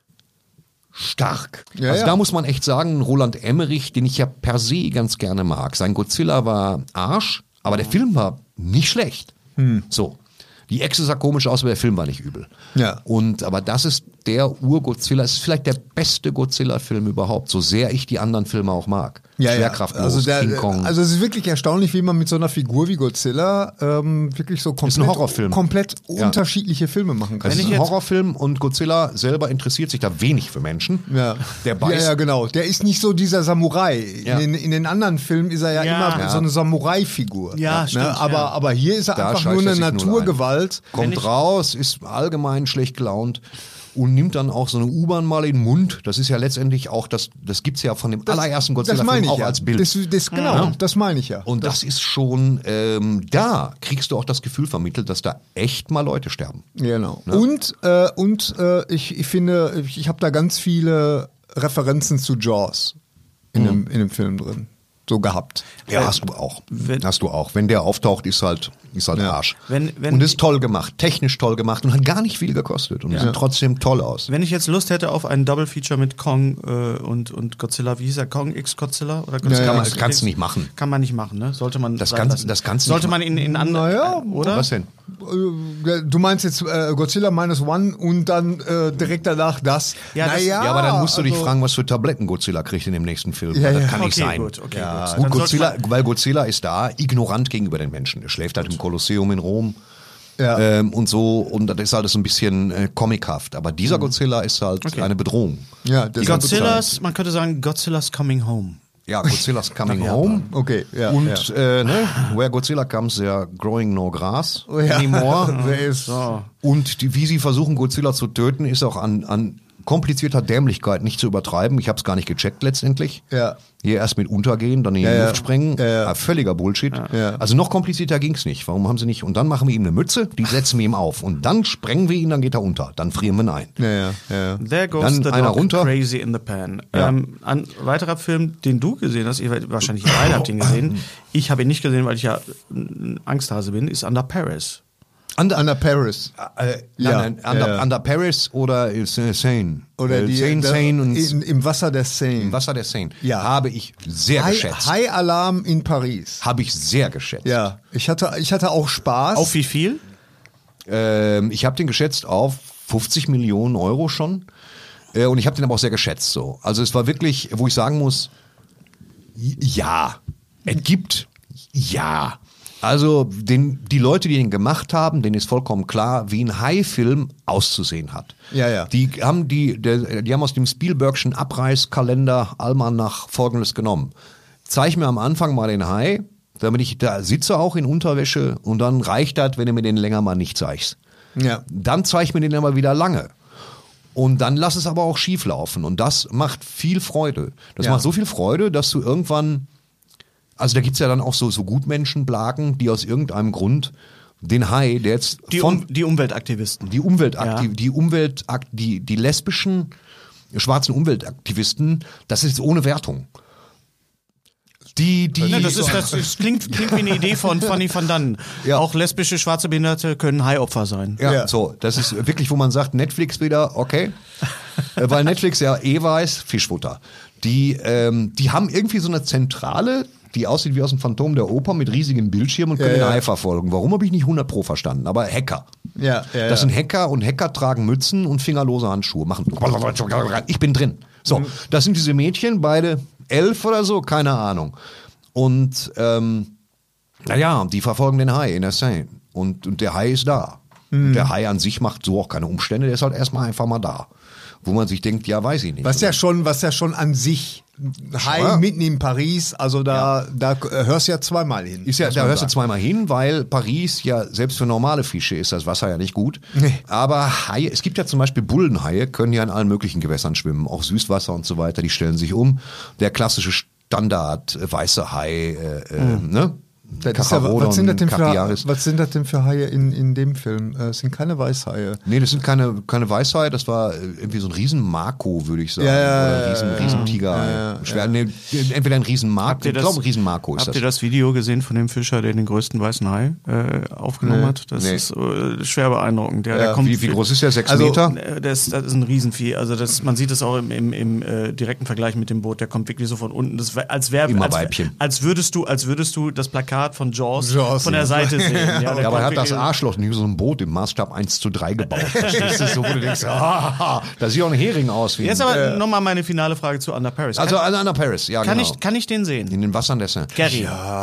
stark. Ja, also ja. da muss man echt sagen, Roland Emmerich, den ich ja per se ganz gerne mag. Sein Godzilla war Arsch, aber der Film war nicht schlecht. So. Die Echse sah komisch aus, aber der Film war nicht übel. Ja. Aber das ist der Ur-Godzilla, es ist vielleicht der beste Godzilla-Film überhaupt, so sehr ich die anderen Filme auch mag. Schwerkraftlos, King Kong. Also es ist wirklich erstaunlich, wie man mit so einer Figur wie Godzilla wirklich so komplett, Ist ein Horrorfilm. komplett unterschiedliche Filme machen kann. Es ist ein Horrorfilm und Godzilla selber interessiert sich da wenig für Menschen. Ja. Der beißt. Ja, genau. Der ist nicht so dieser Samurai. Ja. In den anderen Filmen ist er ja immer Ja. so eine Samurai-Figur. Ja, stimmt, Aber hier ist er Da einfach scheißt nur er eine sich null Naturgewalt. Kommt raus, ist allgemein schlecht gelaunt und nimmt dann auch so eine U-Bahn mal in den Mund. Das ist ja letztendlich auch, das gibt's ja von dem allerersten Das meine Godzilla-Film ich auch ja. als Bild. Genau, das meine ich ja. Und das ist schon, da kriegst du auch das Gefühl vermittelt, dass da echt mal Leute sterben. Genau. Und ich finde, ich habe da ganz viele Referenzen zu Jaws in dem Film drin. So gehabt. Ja, hast du auch. Wenn der auftaucht, ist halt Arsch. Wenn und ist toll gemacht, technisch toll gemacht und hat gar nicht viel gekostet und sieht trotzdem toll aus. Wenn ich jetzt Lust hätte auf einen Double Feature mit Kong und Godzilla, wie hieß er? Kong x Godzilla? Oder Godzilla Das kannst du nicht machen. Kann man nicht machen, ne? Sollte man Das sein kannst lassen. du nicht Sollte man in anderen, Naja, oder? Was denn? Du meinst jetzt Godzilla -1 und dann direkt danach das? Ja, das- Ja, aber dann musst du dich also- fragen, was für Tabletten Godzilla kriegt in dem nächsten Film. Ja, das ja. kann nicht Okay, sein. gut, okay, Ja, gut. gut Dann Godzilla, sollte weil Godzilla ist da, ignorant gegenüber den Menschen. Der schläft halt im Kolosseum in Rom. Ja. Und so, und das ist alles ein bisschen comichaft. Aber dieser Godzilla ist halt eine Bedrohung. Ja, Die deshalb- Godzillas, man könnte sagen, Godzilla's Coming Home. Ja, Godzilla's coming home. Okay, ja. Und ja. where Godzilla comes, they're growing no grass Ja. anymore. Der ist, Und wie sie versuchen, Godzilla zu töten, ist auch an komplizierter Dämlichkeit nicht zu übertreiben. Ich habe es gar nicht gecheckt letztendlich. Ja. Hier erst mit untergehen, dann in die Luft sprengen. Ja. Völliger Bullshit. Ja. Also noch komplizierter ging's nicht. Warum haben sie nicht? Und dann machen wir ihm eine Mütze, die setzen wir ihm auf. Und dann sprengen wir ihn, dann geht er unter. Dann frieren wir ihn ein. ja. There goes Dann the einer dog runter. crazy in the pan. Ja. Ein weiterer Film, den du gesehen hast, wahrscheinlich ihr beide habt ihn gesehen. Ich habe ihn nicht gesehen, weil ich ja ein Angsthase bin, ist Under Paris. Under Paris. Under Paris oder Seine. Oder Seine und im Wasser der Seine. im Wasser der Seine. Ja. Habe ich sehr geschätzt. High Alarm in Paris. Habe ich sehr geschätzt. Ja, ich hatte auch Spaß. Auf wie viel? Ich habe den geschätzt auf 50 Millionen Euro schon. Und ich habe den aber auch sehr geschätzt so. Also es war wirklich, wo ich sagen muss, ja, es gibt, ja. Also die Leute, die den gemacht haben, denen ist vollkommen klar, wie ein Hai-Film auszusehen hat. Ja. Die haben aus dem Spielbergschen Abreißkalender Almanach Folgendes genommen. Zeig mir am Anfang mal den Hai, damit ich da sitze auch in Unterwäsche und dann reicht das, wenn du mir den länger mal nicht zeigst. Ja. Dann zeig mir den aber wieder lange. Und dann lass es aber auch schief laufen. Und das macht viel Freude. Das macht so viel Freude, dass du irgendwann... Also da gibt's ja dann auch so Gutmenschenblagen, die aus irgendeinem Grund den Hai, der jetzt Die Umweltaktivisten. Die lesbischen, schwarzen Umweltaktivisten, das ist ohne Wertung. Das klingt wie eine Idee von Fanny van Dannen. Ja. Auch lesbische, schwarze Behinderte können Hai-Opfer sein. Ja, so, das ist wirklich, wo man sagt, Netflix wieder, okay. Weil Netflix ja weiß, Fischfutter. Die haben irgendwie so eine Zentrale, die aussieht wie aus dem Phantom der Oper mit riesigen Bildschirmen und können den Hai verfolgen. Warum habe ich nicht 100% verstanden? Aber Hacker. Das sind Hacker und Hacker tragen Mützen und fingerlose Handschuhe. Ich bin drin. So, das sind diese Mädchen, beide 11 oder so, keine Ahnung. Und die verfolgen den Hai in der Seine. Und der Hai ist da. Und der Hai an sich macht so auch keine Umstände, der ist halt erstmal einfach mal da. Wo man sich denkt, ja, weiß ich nicht. Was ja schon an sich Hai mitten in Paris, also da hörst du ja zweimal hin. Da hörst du zweimal hin, weil Paris ja selbst für normale Fische ist das Wasser ja nicht gut. Nee. Aber Haie, es gibt ja zum Beispiel Bullenhaie, können ja in allen möglichen Gewässern schwimmen, auch Süßwasser und so weiter, die stellen sich um. Der klassische Standard weiße Hai, ne? Was sind das denn für Haie in dem Film? Es sind keine Weißhaie. Nee, das sind keine Weißhaie, das war irgendwie so ein Riesen-Mako, würde ich sagen. Oder Riesentiger. Entweder ein Riesen-Mako, ich glaube, ein Riesen-Mako ist das. Habt ihr das Video gesehen von dem Fischer, der den größten weißen Hai aufgenommen hat? Das ist schwer beeindruckend. Der kommt, wie groß ist der? 6 Meter? Das ist ein Riesenvieh. Also man sieht es auch im direkten Vergleich mit dem Boot. Der kommt wirklich so von unten. Das als würdest du das Plakat von Jaws von der Seite sehen. Ja, aber er hat das Arschloch nicht so ein Boot im Maßstab 1:3 gebaut. Das ist so, wo du denkst, da sieht auch ein Hering aus. Jetzt aber nochmal meine finale Frage zu Under Paris. Also Under Paris, ja genau. Kann ich den sehen? In den Wassern der Seine. Gary.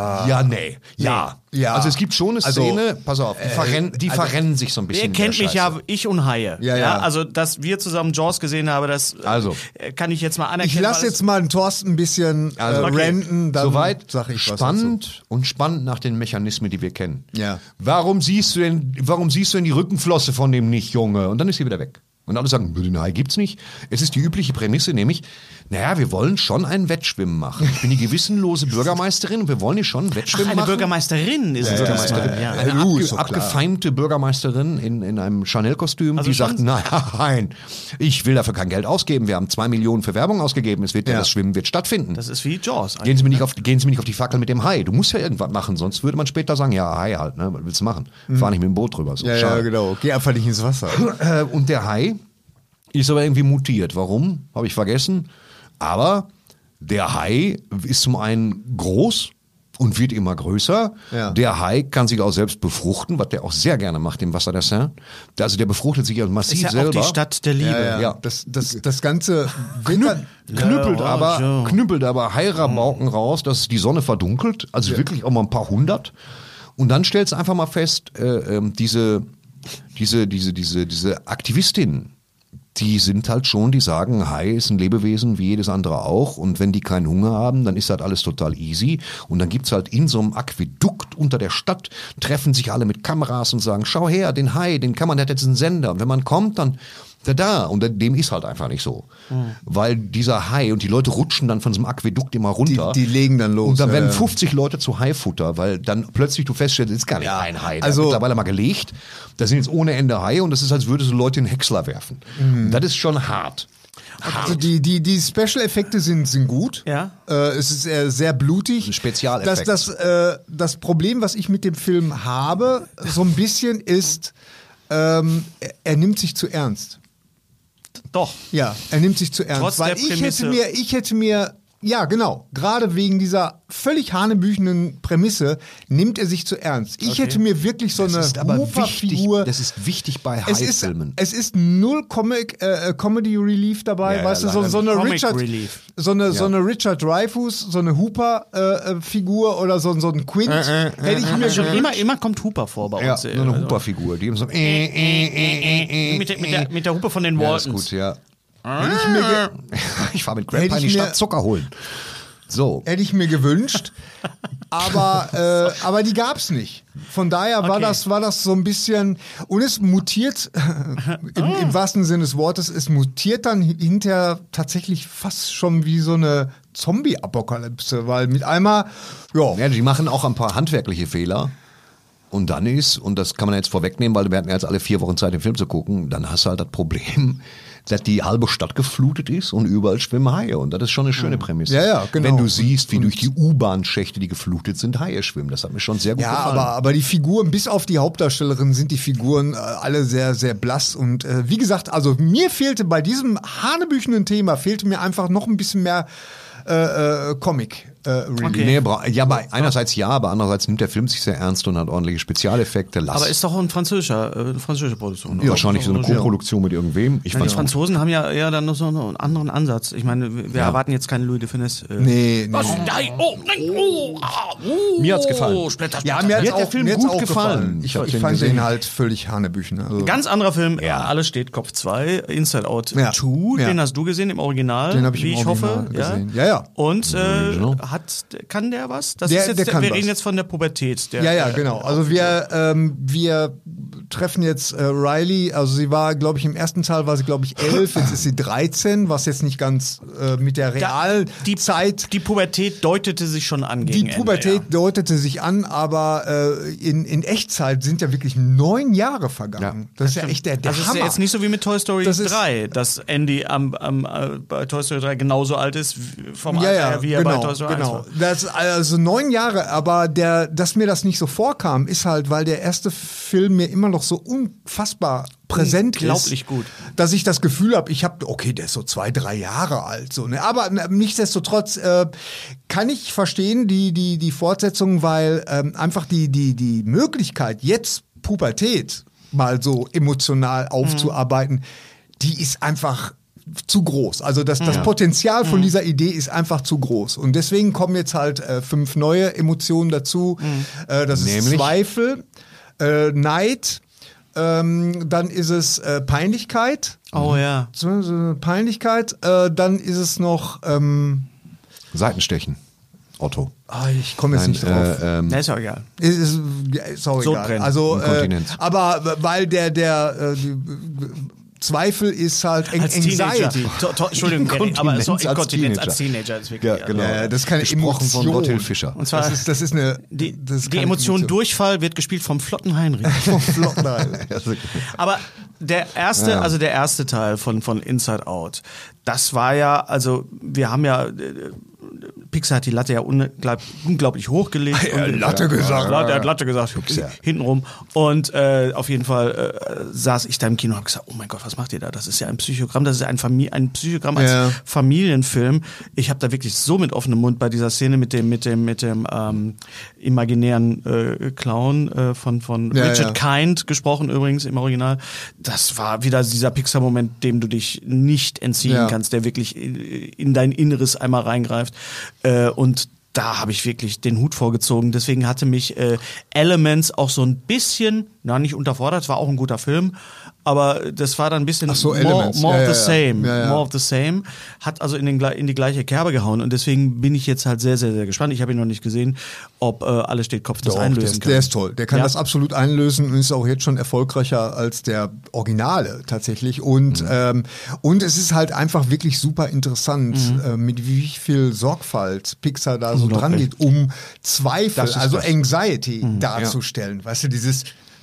Ja. Also es gibt schon eine Szene, pass auf, die verrennen sich so ein bisschen. Ihr kennt mich ja, ich und Haie. Ja. Also, dass wir zusammen Jaws gesehen haben, das kann ich jetzt mal anerkennen. Ich lasse jetzt mal den Thorsten ein bisschen ranten. Soweit sag ich spannend und spannend nach den Mechanismen, die wir kennen. Ja. Warum siehst du denn die Rückenflosse von dem nicht, Junge? Und dann ist sie wieder weg. Und alle sagen, den Hai gibt's nicht. Es ist die übliche Prämisse, nämlich, wir wollen schon ein Wettschwimmen machen. Ich bin die gewissenlose Bürgermeisterin und wir wollen hier schon ein Wettschwimmen machen. Eine Bürgermeisterin ist es. Eine abgefeimte Bürgermeisterin in einem Chanel-Kostüm, die sagt, nein, ich will dafür kein Geld ausgeben. Wir haben 2 Millionen für Werbung ausgegeben. Das Schwimmen wird stattfinden. Das ist wie Jaws. Gehen Sie mir nicht auf die Fackel mit dem Hai. Du musst ja irgendwas machen, sonst würde man später sagen, ja, Hai halt, ne? Was willst du machen? Fahr nicht mit dem Boot drüber. So, ja, genau. Geh einfach nicht ins Wasser. Und der Hai ist aber irgendwie mutiert. Warum? Habe ich vergessen. Aber der Hai ist zum einen groß und wird immer größer. Ja. Der Hai kann sich auch selbst befruchten, was der auch sehr gerne macht im Wasser der Seine. Also der befruchtet sich massiv ist ja selber. Auch die Stadt der Liebe. Ja. Das Ganze knüppelt aber Hai-Rabauken raus, dass die Sonne verdunkelt. Also wirklich auch mal ein paar hundert. Und dann stellst du einfach mal fest, diese Aktivistinnen, die sind halt schon, die sagen, Hai ist ein Lebewesen wie jedes andere auch und wenn die keinen Hunger haben, dann ist das alles total easy und dann gibt's halt in so einem Aquädukt unter der Stadt, treffen sich alle mit Kameras und sagen, schau her, den Hai, der hat jetzt einen Sender und wenn man kommt, dann und dem ist halt einfach nicht so. Weil dieser Hai und die Leute rutschen dann von diesem Aquädukt immer runter. Die legen dann los. Und dann werden 50 Leute zu Haifutter, weil dann plötzlich du feststellst, es ist gar nicht ein Hai. Der hat mittlerweile mal gelegt. Da sind jetzt ohne Ende Haie und das ist, als würdest du Leute in Häcksler werfen. Und das ist schon hart. Also die Special-Effekte sind gut. Ja. Es ist sehr blutig. Ein Spezialeffekt. Das Problem, was ich mit dem Film habe, so ein bisschen ist, er nimmt sich zu ernst. Doch. Ja, er nimmt sich zu ernst. Trotz weil der Prämisse. ich hätte mir Ja, genau. Gerade wegen dieser völlig hanebüchenen Prämisse nimmt er sich zu ernst. Ich hätte mir wirklich so eine Hooper-Figur... Das ist wichtig bei High-Filmen. Es ist null Comedy Relief dabei, weißt du, so eine Richard Dreyfuss, so eine Hooper-Figur oder so ein Quint. Hätte ich mir schon immer kommt Hooper vor bei uns. Ja, so eine Hooper-Figur. Die haben so mit der Hupe von den Waltons. Ja, das ist gut, ja. Ich fahre mit Grandpa in die Stadt Zucker holen. So. Hätte ich mir gewünscht, aber die gab's nicht. Von daher war das so ein bisschen, und es mutiert, im wahrsten Sinne des Wortes, es mutiert dann hinterher tatsächlich fast schon wie so eine Zombie-Apokalypse, weil mit einmal, ja, die machen auch ein paar handwerkliche Fehler. Und dann und das kann man jetzt vorwegnehmen, weil wir hatten jetzt alle 4 Wochen Zeit, den Film zu gucken, dann hast du halt das Problem, dass die halbe Stadt geflutet ist und überall schwimmen Haie. Und das ist schon eine schöne Prämisse. Ja, genau. Wenn du siehst, wie durch die U-Bahn-Schächte, die geflutet sind, Haie schwimmen. Das hat mir schon sehr gut gefallen. Aber die Figuren, bis auf die Hauptdarstellerin, sind die Figuren alle sehr, sehr blass. Und wie gesagt, also mir fehlte bei diesem hanebüchenden Thema, einfach noch ein bisschen mehr Comic. Nee, einerseits aber andererseits nimmt der Film sich sehr ernst und hat ordentliche Spezialeffekte. Aber ist doch eine französische Produktion. Ja, wahrscheinlich so eine Co-Produktion mit irgendwem. Die Franzosen haben ja eher dann noch so einen anderen Ansatz. Ich meine, wir erwarten jetzt keinen Louis de Funès. Nee. Was? Nein, mir hat's gefallen. Ja, mir hat der Film gut gefallen. Ich fand den halt völlig hanebüchen. Also. Ganz anderer Film. Ja. Alles steht Kopf 2, Inside Out 2. Den hast du gesehen im Original. Den habe ich im Original gesehen. Ja. Und kann der was? Wir reden jetzt von der Pubertät. Genau. Also wir treffen jetzt Riley. Also sie war, glaube ich, im ersten Teil war sie, glaube ich, 11. Jetzt ist sie 13, was jetzt nicht ganz mit der Realzeit. Die Pubertät deutete sich schon an. Die Pubertät deutete sich an, aber in Echtzeit sind ja wirklich 9 Jahre vergangen. Ja. Das ist ja echt der Hammer. Das ist ja jetzt nicht so wie mit Toy Story 3, dass Andy bei Toy Story 3 genauso alt ist vom Alter her, wie er bei Toy Story 1 war. Das, also 9 Jahre, aber dass mir das nicht so vorkam, ist halt, weil der erste Film mir immer noch so unfassbar präsent unglaublich ist, gut. Dass ich das Gefühl habe, okay, der ist so 2-3 Jahre alt, so, ne? Aber nichtsdestotrotz kann ich verstehen die Fortsetzung, weil einfach die Möglichkeit, jetzt Pubertät mal so emotional aufzuarbeiten, die ist einfach zu groß. Also das Potenzial von dieser Idee ist einfach zu groß. Und deswegen kommen jetzt halt 5 neue Emotionen dazu. Das ist Zweifel, Neid, dann ist es Peinlichkeit. Oh ja. Peinlichkeit. Dann ist es noch Seitenstechen. Otto. Ich komme jetzt nicht drauf. Ist auch egal. Ist auch egal. Also, aber weil die Zweifel ist halt Anxiety. Entschuldigung, aber Inkontinenz als Teenager ist wirklich. Ja, genau. Das ist keine Emotion. Von Gotthilf Fischer. Und zwar das ist eine. Die Emotion Durchfall wird gespielt vom flotten Heinrich. Aber der erste Teil von Inside Out, das war ja, also wir haben ja Pixar hat die Latte ja unglaublich hochgelegt. Er hat Latte gesagt. Er hat Latte gesagt, hintenrum. Und auf jeden Fall saß ich da im Kino und habe gesagt, oh mein Gott, was macht ihr da? Das ist ja ein Psychogramm, das ist ein Psychogramm als Familienfilm. Ich habe da wirklich so mit offenem Mund bei dieser Szene mit dem imaginären Clown von Richard Kind gesprochen übrigens im Original. Das war wieder dieser Pixar-Moment, dem du dich nicht entziehen kannst, der wirklich in dein Inneres einmal reingreift. Und da habe ich wirklich den Hut vorgezogen. Deswegen hatte mich Elements auch so ein bisschen, nicht unterfordert, war auch ein guter Film, aber das war dann ein bisschen more of the same. More of the same. Hat also in die gleiche Kerbe gehauen und deswegen bin ich jetzt halt sehr, sehr, sehr gespannt. Ich habe ihn noch nicht gesehen, ob Alles steht Kopf das einlösen kann. Der ist toll. Der kann das absolut einlösen und ist auch jetzt schon erfolgreicher als der Originale tatsächlich. Und es ist halt einfach wirklich super interessant, mit wie viel Sorgfalt Pixar da so dran geht, um Zweifel, also Anxiety darzustellen. Weißt du, dieses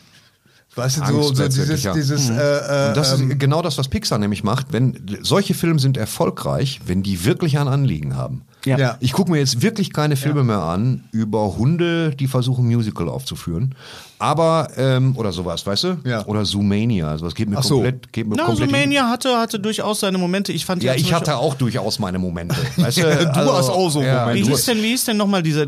dieses und das ist genau das, was Pixar nämlich macht. Solche Filme sind erfolgreich, wenn die wirklich ein Anliegen haben. Ja. Ja. Ich gucke mir jetzt wirklich keine Filme mehr an über Hunde, die versuchen, Musical aufzuführen. Aber, oder sowas, weißt du? Ja. Oder Zoomania. Also das geht mir Ach so. komplett. Zoomania hatte durchaus seine Momente. Ich fand Ja, zum ich Beispiel- hatte auch durchaus meine Momente. Weißt du, Du hast auch so Momente. Wie hieß denn nochmal dieser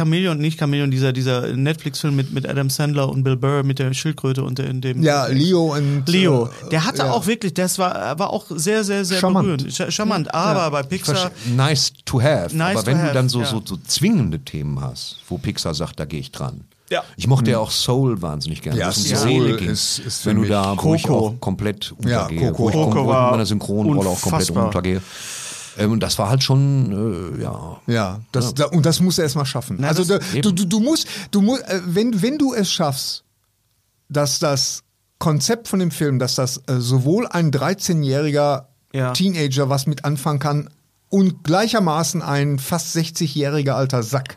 dieser Netflix-Film mit Adam Sandler und Bill Burr mit der Schildkröte und dem Ja, Leo und Leo. Der hatte ja. auch wirklich, das war auch sehr, sehr, sehr Charmant. berührend. Charmant. Aber bei Pixar, Nice to have. Nice aber to wenn have, du dann so ja. zwingende Themen hast, wo Pixar sagt, da gehe ich dran. Ja. Ich mochte ja auch Soul wahnsinnig gerne. Ja, was um die Soul Seele ging. ist für wenn du mich da, wo ich Coco. auch komplett Ja, untergehe, Coco. wo ich Coco in war meiner Synchronrolle auch komplett unfassbar. untergehe. Und das war halt schon, ja. Ja, und das musst du erstmal schaffen. Na, also das- du musst, wenn du es schaffst, dass das Konzept von dem Film, dass das sowohl ein 13-jähriger Ja. Teenager was mit anfangen kann und gleichermaßen ein fast 60-jähriger alter Sack,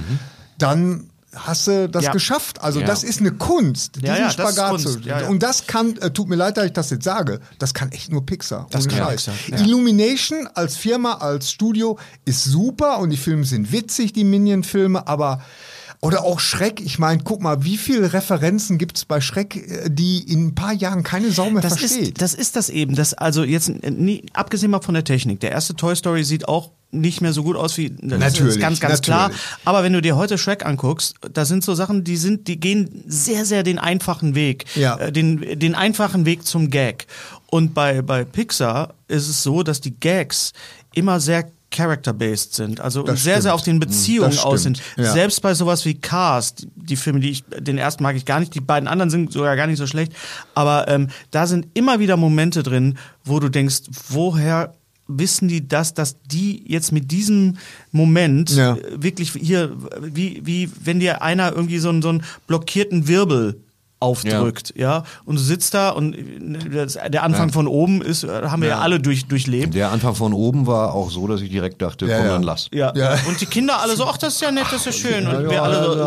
dann hast du das Ja. geschafft. Also Ja. das ist eine Kunst, diesen Ja, das ist Spagat Kunst. zu. Ja, ja. Und das kann, tut mir leid, dass ich das jetzt sage, das kann echt nur Pixar. Das Ohne kann Scheiß. Pixar, ja. Illumination als Firma, als Studio ist super und die Filme sind witzig, die Minion-Filme, aber oder auch Schreck, ich meine, guck mal, wie viele Referenzen gibt es bei Schreck, die in ein paar Jahren keine Sau mehr versteht. Das ist das eben. Das, also jetzt abgesehen mal von der Technik. Der erste Toy Story sieht auch nicht mehr so gut aus wie das Natürlich, ist ganz klar. natürlich. Aber wenn du dir heute Shrek anguckst, da sind so Sachen, die gehen sehr, sehr den einfachen Weg. Ja. Den einfachen Weg zum Gag. Und bei Pixar ist es so, dass die Gags immer sehr character-based sind, also Das sehr, stimmt. sehr auf den Beziehungen Das aus sind. stimmt, ja. Selbst bei sowas wie Cars, die Filme, den ersten mag ich gar nicht, die beiden anderen sind sogar gar nicht so schlecht, aber da sind immer wieder Momente drin, wo du denkst, woher wissen die dass die jetzt mit diesem Moment Ja. wirklich hier, wie wenn dir einer irgendwie so einen blockierten Wirbel aufdrückt, ja, und du sitzt da und der Anfang von oben haben wir ja alle durchlebt. Der Anfang von oben war auch so, dass ich direkt dachte, komm, ja. dann lass. Ja. Ja. Und die Kinder alle so, ach, das ist ja nett, das ist ja schön. Und wir alle so,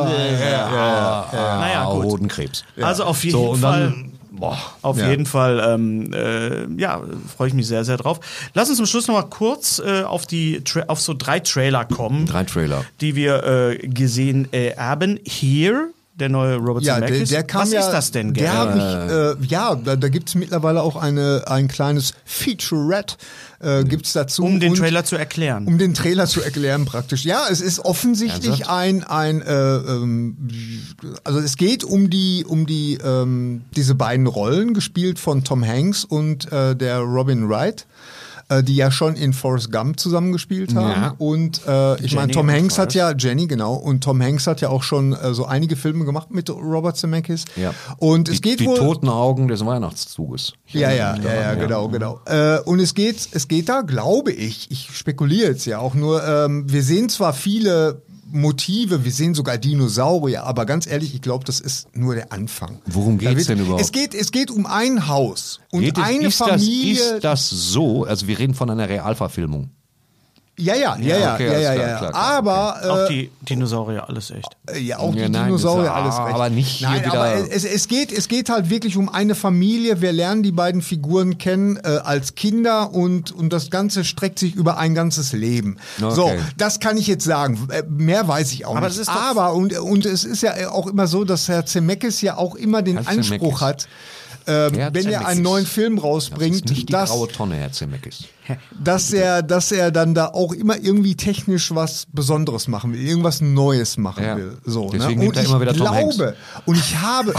naja, gut. Hodenkrebs. Also auf jeden So, und Fall. dann, Auf Ja. jeden Fall, freue ich mich sehr, sehr drauf. Lass uns zum Schluss noch mal kurz auf so 3 Trailer kommen, 3 Trailer. die wir gesehen haben. Here, der neue Robert Ja, Zemeckis. der kam Was ja, ist das denn, Der Gary? hat mich, da gibt es mittlerweile auch ein kleines Featurette, gibt's dazu. Um den Und- Trailer zu erklären. Um den Trailer zu erklären praktisch. Ja, es ist offensichtlich also es geht um diese beiden Rollen, gespielt von Tom Hanks und der Robin Wright, die ja schon in Forrest Gump zusammengespielt haben. Ja. Und ich meine, Jenny Tom Hanks und hat ja, Jenny, genau, und Tom Hanks hat ja auch schon so einige Filme gemacht mit Robert Zemeckis. Ja. Und es geht die wohl... toten Augen des Weihnachtszuges. Ja, genau. Und es geht da, glaube ich spekuliere jetzt ja auch nur, wir sehen zwar viele Motive, wir sehen sogar Dinosaurier, aber ganz ehrlich, ich glaube, das ist nur der Anfang. Worum geht's denn überhaupt? Es geht um ein Haus und eine ist Familie. ist das so? Also wir reden von einer Realverfilmung. Ja, okay, alles klar. Aber Auch die Dinosaurier, alles echt. auch die Ja, nein, Dinosaurier, das- alles recht. aber nicht hier nein, wieder- aber es geht halt wirklich um eine Familie. Wir lernen die beiden Figuren kennen als Kinder und das Ganze streckt sich über ein ganzes Leben. Okay. So, das kann ich jetzt sagen. Mehr weiß ich auch Aber nicht. es ist doch- Und es ist ja auch immer so, dass Herr Zemeckis ja auch immer den Herr Anspruch Zemeckis. hat, Herr wenn er einen Zemeckis. neuen Film Das rausbringt, ist nicht die graue Tonne, Herr Zemeckis. dass er dann da auch immer irgendwie technisch was Besonderes machen will, irgendwas Neues machen Ja. will. So, Deswegen ne? nimmt er immer wieder Tom Hanks. Und ich habe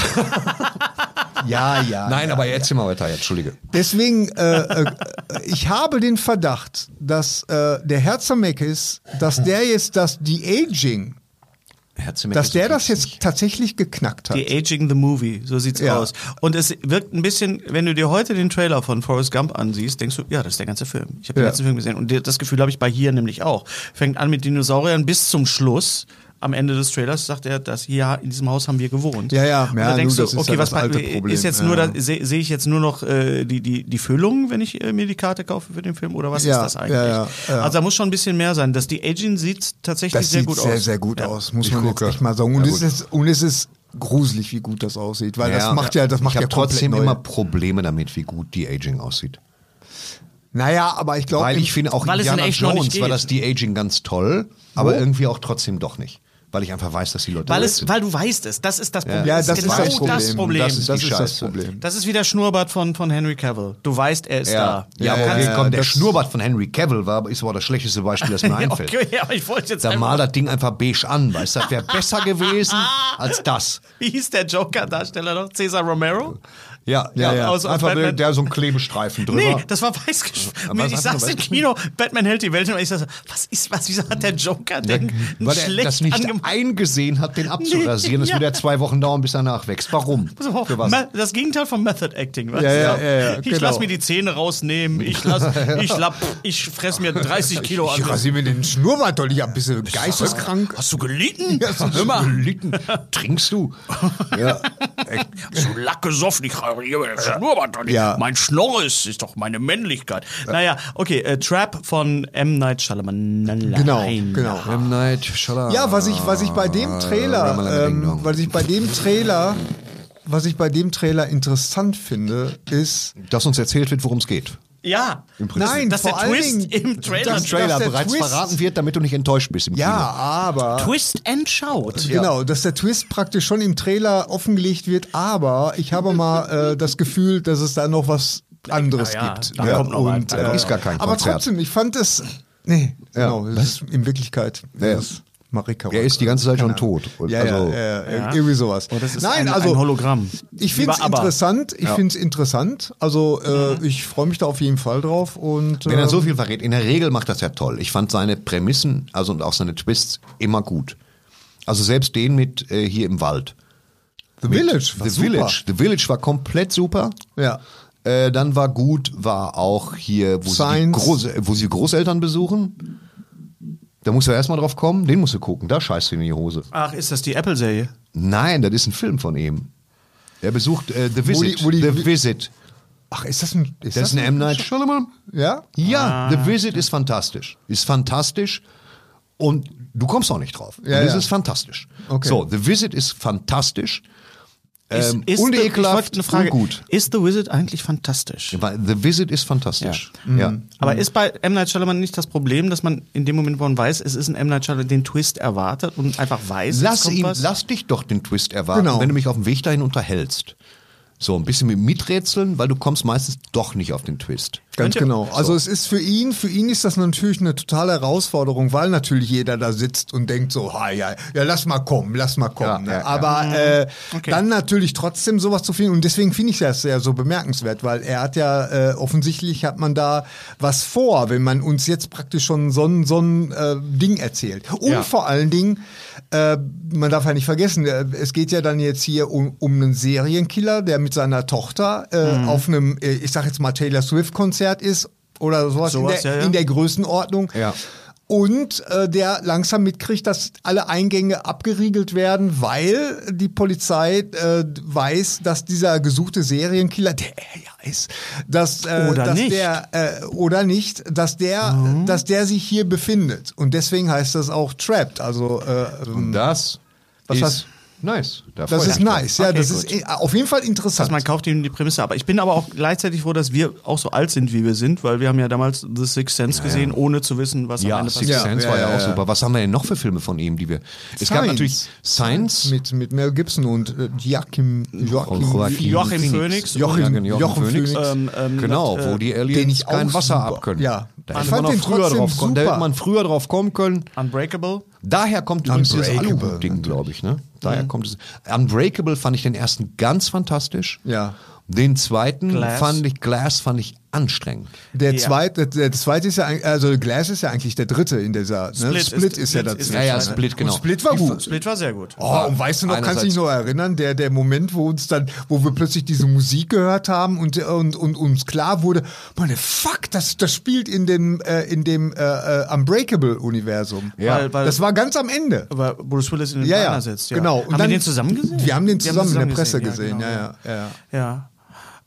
ja. Nein, aber erzähl mal weiter, Entschuldige. Deswegen, ich habe den Verdacht, dass der Herr Zemeckis, dass der jetzt das De-Aging, Herr Zemeckis dass der ist das jetzt jetzt tatsächlich geknackt hat. The Aging the Movie, so sieht's Ja. aus. Und es wirkt ein bisschen, wenn du dir heute den Trailer von Forrest Gump ansiehst, denkst du, ja, das ist der ganze Film. Ich habe den Ja. ganzen Film gesehen. Und das Gefühl habe ich bei hier nämlich auch. Fängt an mit Dinosauriern bis zum Schluss. Am Ende des Trailers sagt er, dass hier in diesem Haus haben wir gewohnt. Ja. Und da denkst das du, ist okay, ja was das alte Problem. ist jetzt Ja. nur da, sehe ich jetzt nur noch die Füllung, wenn ich mir die Karte kaufe für den Film, oder was Ja, ist das eigentlich? ja. Also da muss schon ein bisschen mehr sein. Das The Aging sieht tatsächlich Das sehr sieht gut sehr, aus. sehr gut Ja. aus, muss Ich man gucke. jetzt echt mal sagen. Und, Ja, es ist gruselig, wie gut das aussieht, weil das macht ja ich komplett habe trotzdem neu. immer Probleme damit, wie gut die Aging aussieht. Naja, aber ich glaube... Weil ich finde auch weil es in Indiana echt noch nicht Jones war geht. das De-Aging ganz toll, aber irgendwie auch trotzdem doch nicht. Weil ich einfach weiß, dass die Leute blöd sind. Weil du weißt es. Das ist das Problem. Ja, das ist genau das Problem. das Problem. Das ist das die ist das Scheiße. Problem. Das ist wie der Schnurrbart von Henry Cavill. Du weißt, er ist da. Ja, Ja, aber ja, komm, der das- Schnurrbart von Henry Cavill ist aber das schlechteste Beispiel, das mir einfällt. Okay, aber ich wollte jetzt Da einfach... mal das Ding einfach beige an, weißt du, das wäre besser gewesen als das. Wie hieß der Joker-Darsteller noch? Cesar Romero? Ja, aus einfach Batman. der so einen Klebestreifen drüber. Nee, das war weiß Aber Ich was saß hast du im Kino, Batman hält die Welt und ich so, wieso hat der Joker denn Weil er schlecht das nicht angemacht? eingesehen hat, den abzurasieren. Das Ja. würde ja 2 Wochen dauern, bis er nachwächst. Warum? Für was? Das Gegenteil von Method Acting. Weißt Ja, du? ja, Ich genau. lass mir die Zähne rausnehmen, ich fress mir 30 Kilo an. Ich rasiere mir den Schnurrbart doch nicht ab, bist du geisteskrank? Hast du gelitten? Hör mal. Trinkst du? Ja. So Lack gesoffen, ich rasiere mir den Schnurrbart doch nicht. Ja. Mein Schnorr ist doch meine Männlichkeit. Naja, okay, Trap von M. Night Shyamalan. Genau. M. Night Shyamalan. Ja, was ich bei dem Trailer, was ich bei dem Trailer interessant finde, ist, Dass uns erzählt wird, worum es geht. Ja, Nein, dass der vor allen Twist Dingen, im Trailer dass- Im Trailer dass der bereits Twist- verraten wird, damit du nicht enttäuscht bist im ja, Kino. aber Twist and Shout. genau, dass der Twist praktisch schon im Trailer offengelegt wird, aber ich habe mal das Gefühl, dass es da noch was anderes Ja, ja, gibt. da kommt noch was. Da ist gar kein aber Konzert. trotzdem, ich fand es, nee, genau, das ist in Wirklichkeit das Marika. Er ist die ganze Zeit schon tot. Ja, Also- irgendwie sowas. Das ist Nein, ein also Hologramm. ich finde es Wie bei ABBA. interessant. Ich finde es interessant. Also ich freue mich da auf jeden Fall drauf. Und Wenn er so viel verrät, in der Regel macht das ja toll. Ich fand seine Prämissen, also und auch seine Twists immer gut. Also selbst den mit hier im Wald. The Village, war The super. Village. The Village war komplett super. Ja. Dann war gut, war auch hier, wo sie die Großeltern besuchen. Da musst du erstmal drauf kommen, den musst du gucken, da scheißt du in die Hose. Ach, ist das die Apple-Serie? Nein, das ist ein Film von ihm. Er besucht The Visit. wo die- The Visit. Ach, ist das ein Das ist ein M. Night Shyamalan. Ja? Ja, The Visit ist fantastisch. Ist fantastisch und du kommst auch nicht drauf. Ja, und es ja. ist fantastisch. Okay. So, The Visit ist fantastisch. Ich Unekelhaft wollte eine Frage. und gut. Ist The Wizard eigentlich fantastisch? Weil The Visit ist fantastisch. Ja. Aber ist bei M. Night Shyamalan nicht das Problem, dass man in dem Moment, wo man weiß, es ist ein M. Night Shyamalan, den Twist erwartet und einfach weiß, jetzt kommt was? Lass dich doch den Twist erwarten, Genau. wenn du mich auf dem Weg dahin unterhältst. So, ein bisschen mit Miträtseln, weil du kommst meistens doch nicht auf den Twist. Ganz Könnte- genau. Also es ist für ihn ist das natürlich eine totale Herausforderung, weil natürlich jeder da sitzt und denkt so, ja, lass mal kommen. Ja, Ne? ja, Aber Okay. dann natürlich trotzdem sowas zu finden und deswegen finde ich das sehr so bemerkenswert, weil er hat ja, offensichtlich hat man da was vor, wenn man uns jetzt praktisch schon so ein Ding erzählt. Und Ja. vor allen Dingen, man darf ja nicht vergessen, es geht ja dann jetzt hier um einen Serienkiller, der mit seiner Tochter auf einem, ich sag jetzt mal Taylor Swift Konzert ist oder sowas, Ja. in der Größenordnung. Ja. Und der langsam mitkriegt, dass alle Eingänge abgeriegelt werden, weil die Polizei weiß, dass dieser gesuchte Serienkiller, der er ja ist, dass dass der sich hier befindet. Und deswegen heißt das auch Trapped. Also Das Was ist hast- nice. Da das freu ich ist mich nice. Ja, Okay, das gut. ist auf jeden Fall interessant. Also man kauft ihm die Prämisse, aber ich bin aber auch gleichzeitig froh, dass wir auch so alt sind, wie wir sind, weil wir haben ja damals The Sixth Sense gesehen, ohne zu wissen, was am Ja, Ende Sixth passiert. Sense Ja, war ja ja, auch ja. super. Was haben wir denn noch für Filme von ihm, die wir... Es gab natürlich Science. mit Mel Gibson und Joachim Joachim Phoenix. Joachim Phoenix. Phoenix. Genau, wo die den Aliens ich auch kein Wasser super- abkönnen. Ja. Da Ich hätte man fand noch den früher trotzdem drauf kommen. Da super. hätte man früher drauf kommen können. Unbreakable. Daher kommt übrigens dieses Unbreakable. Alu-Ding, glaube ich. Ne? Daher kommt es. Unbreakable fand ich den ersten ganz fantastisch. Ja. Den zweiten Glass. fand ich anstrengend. Der Ja. zweite ist ja, also Glass ist ja eigentlich der dritte in dieser. Split Split ist- ist ja Split das. ist Ja, ja, zweite. Split, genau. Und Split war gut. Split war sehr gut. Oh, und weißt du noch, kannst du dich noch erinnern, der Moment, wo wir plötzlich diese Musik gehört haben und uns klar wurde, meine fuck, das spielt in dem Unbreakable-Universum. Ja. Weil Das war ganz am Ende. aber Bruce Willis in den Ja, Banner ja, sitzt. Ja. genau. Haben wir den zusammen gesehen? Wir haben den zusammen in der zusammen Presse gesehen, gesehen, genau. ja. Ja.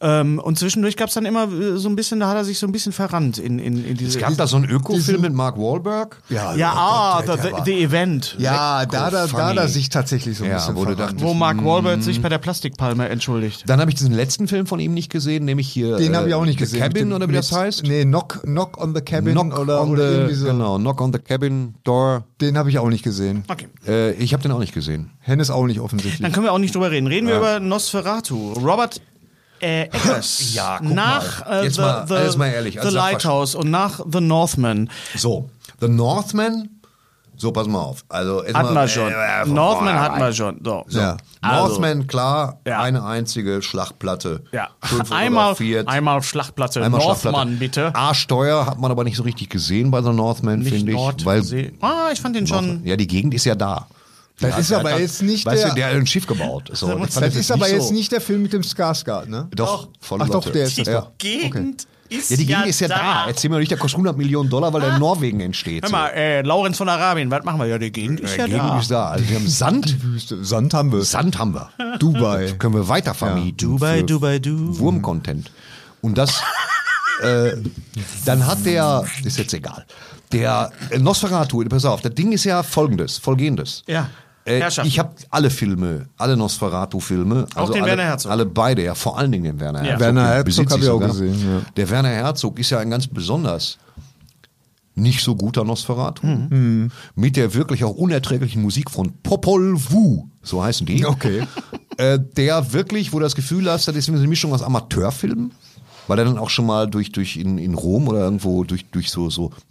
Und zwischendurch gab es dann immer so ein bisschen, da hat er sich so ein bisschen verrannt in diese... Es gab da so einen Öko-Film mit Mark Wahlberg. The Event. Ja, da hat er sich tatsächlich so ein bisschen verrannt. Wo Mark Wahlberg sich bei der Plastikpalme entschuldigt. Dann habe ich diesen letzten Film von ihm nicht gesehen, nämlich hier... Den habe ich auch nicht gesehen. Cabin oder wie das heißt? Nee, Knock on the Cabin oder irgendwie so. Genau, Knock on the Cabin Door. Den habe ich auch nicht gesehen. Okay. Ich habe den auch nicht gesehen. Hennes auch nicht offensichtlich. Dann können wir auch nicht drüber reden. Reden wir über Nosferatu. Robert Eggers. Ja, guck nach mal. Jetzt mal, alles mal ehrlich. The Lighthouse und nach The Northman. So, The Northman. So, pass mal auf. Also, Hatten wir schon. Northman hatten wir schon. So. Ja. Northman, klar, Ja. eine einzige Schlachtplatte. Ja. Schön fotografiert. Einmal Schlachtplatte. Einmal Northman, Schlachtplatte. bitte. A-Steuer hat man aber nicht so richtig gesehen bei The Northman, finde ich. Nordsee. Ich fand den schon... Ja, die Gegend ist ja da. Das ist aber jetzt nicht weißt der... du, der hat ein Schiff gebaut. So, ich fand Das ist aber nicht jetzt so. nicht der Film mit dem Skarsgård, ne? Doch, voll Ach doch, der ist Die das doch. Gegend ist Ja, die Gegend ist ja da. Erzähl mir doch nicht, der kostet $100 Millionen, weil der in Norwegen entsteht. Hör mal, Laurenz von Arabien, was machen wir? Ja, die Gegend ist ja Die Gegend da. ist da. Also wir haben Sand. Wüste. Sand haben wir. Sand haben wir. Dubai. Können wir weiter vermieten. für Dubai. Wurm-Content. Und das, dann hat der, ist jetzt egal, der Nosferatu, pass auf, das Ding ist ja folgendes. Ja. Herrschaft. Ich habe alle Filme, alle Nosferatu-Filme. Auch den alle, Werner Herzog. Alle beide, ja, vor allen Dingen den Werner Herzog. Werner Den Herzog besitze habe ich auch sogar. gesehen, ja. Der Werner Herzog ist ja ein ganz besonders nicht so guter Nosferatu. Mit der wirklich auch unerträglichen Musik von Popol Vuh, so heißen die. Okay. Der wirklich, wo du das Gefühl hast, das ist eine Mischung aus Amateurfilmen, weil er dann auch schon mal durch in Rom oder irgendwo durch so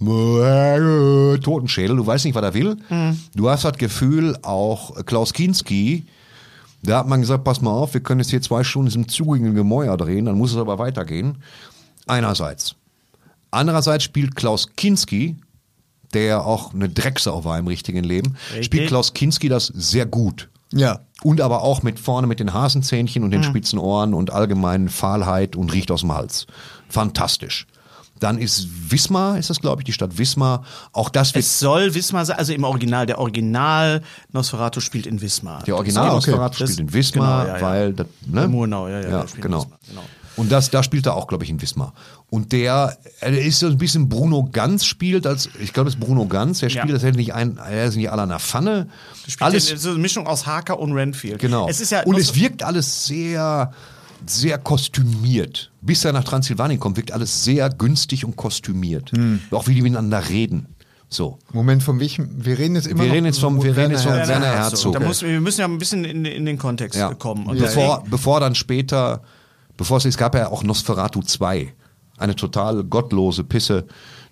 Totenschädel, du weißt nicht, was er will. Du hast das Gefühl, auch Klaus Kinski, da hat man gesagt, pass mal auf, wir können jetzt hier 2 Stunden in diesem zugigen Gemäuer drehen, dann muss es aber weitergehen. Einerseits. Andererseits spielt Klaus Kinski, der auch eine Drecksau war im richtigen Leben, spielt Klaus Kinski das sehr gut. Ja. Und aber auch mit vorne mit den Hasenzähnchen und den spitzen Ohren und allgemeinen Fahlheit und riecht aus dem Hals. Fantastisch. Dann ist Wismar, ist das glaube ich, die Stadt Wismar. Auch das wird... Es soll Wismar sein, also im Original. Der Original Nosferatu spielt in Wismar. Der Original Nosferatu spielt in Wismar, genau, ja, weil... Das, ne? Murnau, ja, der spielt in genau. Wismar, genau. Und da spielt er auch, glaube ich, in Wismar. Und der ist so ein bisschen Bruno Ganz spielt, ich glaube, das ist Bruno Ganz, der spielt das nicht er ist nicht aller in der Pfanne. Alles so eine Mischung aus Harker und Renfield. Genau. Es ist ja und es wirkt alles sehr, sehr kostümiert. Bis er nach Transsilvanien kommt, wirkt alles sehr günstig und kostümiert. Auch wie die miteinander reden. So. Moment, von welchem? Wir reden jetzt immer Wir reden jetzt vom Werner Herzog. Wir müssen ja ein bisschen in den Kontext kommen. Und bevor dann später, es gab ja auch Nosferatu 2. Eine total gottlose Pisse,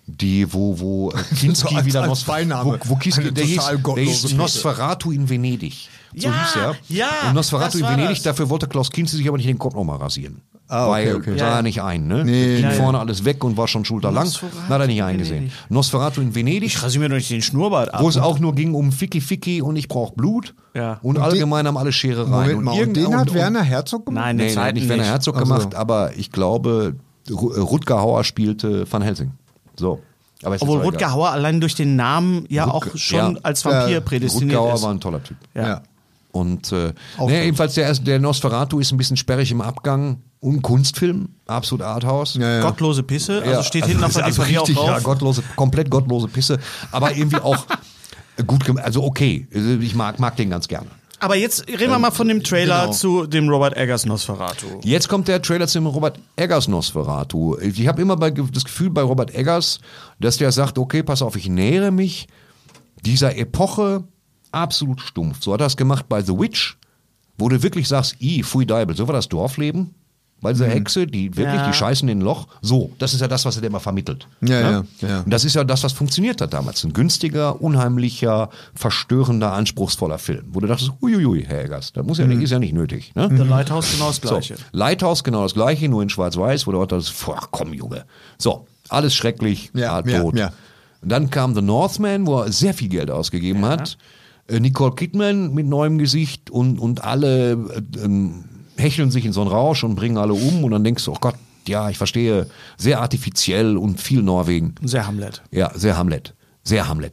wo Kinski So wieder als Beiname. wo Kinski, Eine der total hieß gottlose Pisse. Nosferatu in Venedig. So Ja, hieß er. ja, und Nosferatu das in war Venedig, das. dafür wollte Klaus Kinski sich aber nicht den Kopf nochmal rasieren. Weil okay. sah Ja. er nicht ein, ne? Nee, Ging vorne alles weg und war schon schulterlang. Nosferatu Hat er nicht in eingesehen. Venedig. Nosferatu in Venedig, Ich rasiere mir doch nicht den Schnurrbart ab. wo es auch nur ging um Ficky und ich brauch Blut. Ja. Und allgemein haben alle Schere rein. Moment mal, und den hat Werner Herzog gemacht? Nein, Nee, den nee, zweiten nicht Werner nicht. Herzog Ach so. gemacht, aber ich glaube, Rutger Hauer spielte Van Helsing. So. Aber ist Obwohl jetzt auch Rutger egal. Hauer allein durch den Namen ja auch schon ja. als Vampir Ja, prädestiniert Rutger Hauer ist. war ein toller Typ. Ja. Und jedenfalls der Nosferatu ist ein bisschen sperrig im Abgang. Und Kunstfilm, absolut Arthouse. Ja. Gottlose Pisse, also steht hinten auf der also DVD auch richtig, drauf. ja, komplett gottlose Pisse. Aber irgendwie auch gut gemacht, also okay. Ich mag den ganz gerne. Aber jetzt reden wir mal von dem Trailer genau. zu dem Robert Eggers Nosferatu. Jetzt kommt der Trailer zum Robert Eggers Nosferatu. Ich habe immer das Gefühl bei Robert Eggers, dass der sagt, okay, pass auf, ich nähere mich dieser Epoche absolut stumpf. So hat er es gemacht bei The Witch, wo du wirklich sagst, pfui Deibel, so war das Dorfleben. Bei dieser Hexe, die scheißen in ein Loch. So, das ist ja das, was er dir immer vermittelt. Ja. Und das ist ja das, was funktioniert hat damals. Ein günstiger, unheimlicher, verstörender, anspruchsvoller Film. Wo du dachtest, uiuiui, Herr Eggers, das ist ja nicht nötig. Ne? The Lighthouse genau das Gleiche. So, Lighthouse genau das Gleiche, nur in Schwarz-Weiß, wo du dachtest, komm Junge. So, alles schrecklich, tot. Ja. Und dann kam The Northman, wo er sehr viel Geld ausgegeben hat. Nicole Kidman mit neuem Gesicht und alle hecheln sich in so einen Rausch und bringen alle um und dann denkst du, oh Gott, ja, ich verstehe, sehr artifiziell und viel Norwegen. Sehr Hamlet. Ja, sehr Hamlet. Sehr hamlettig.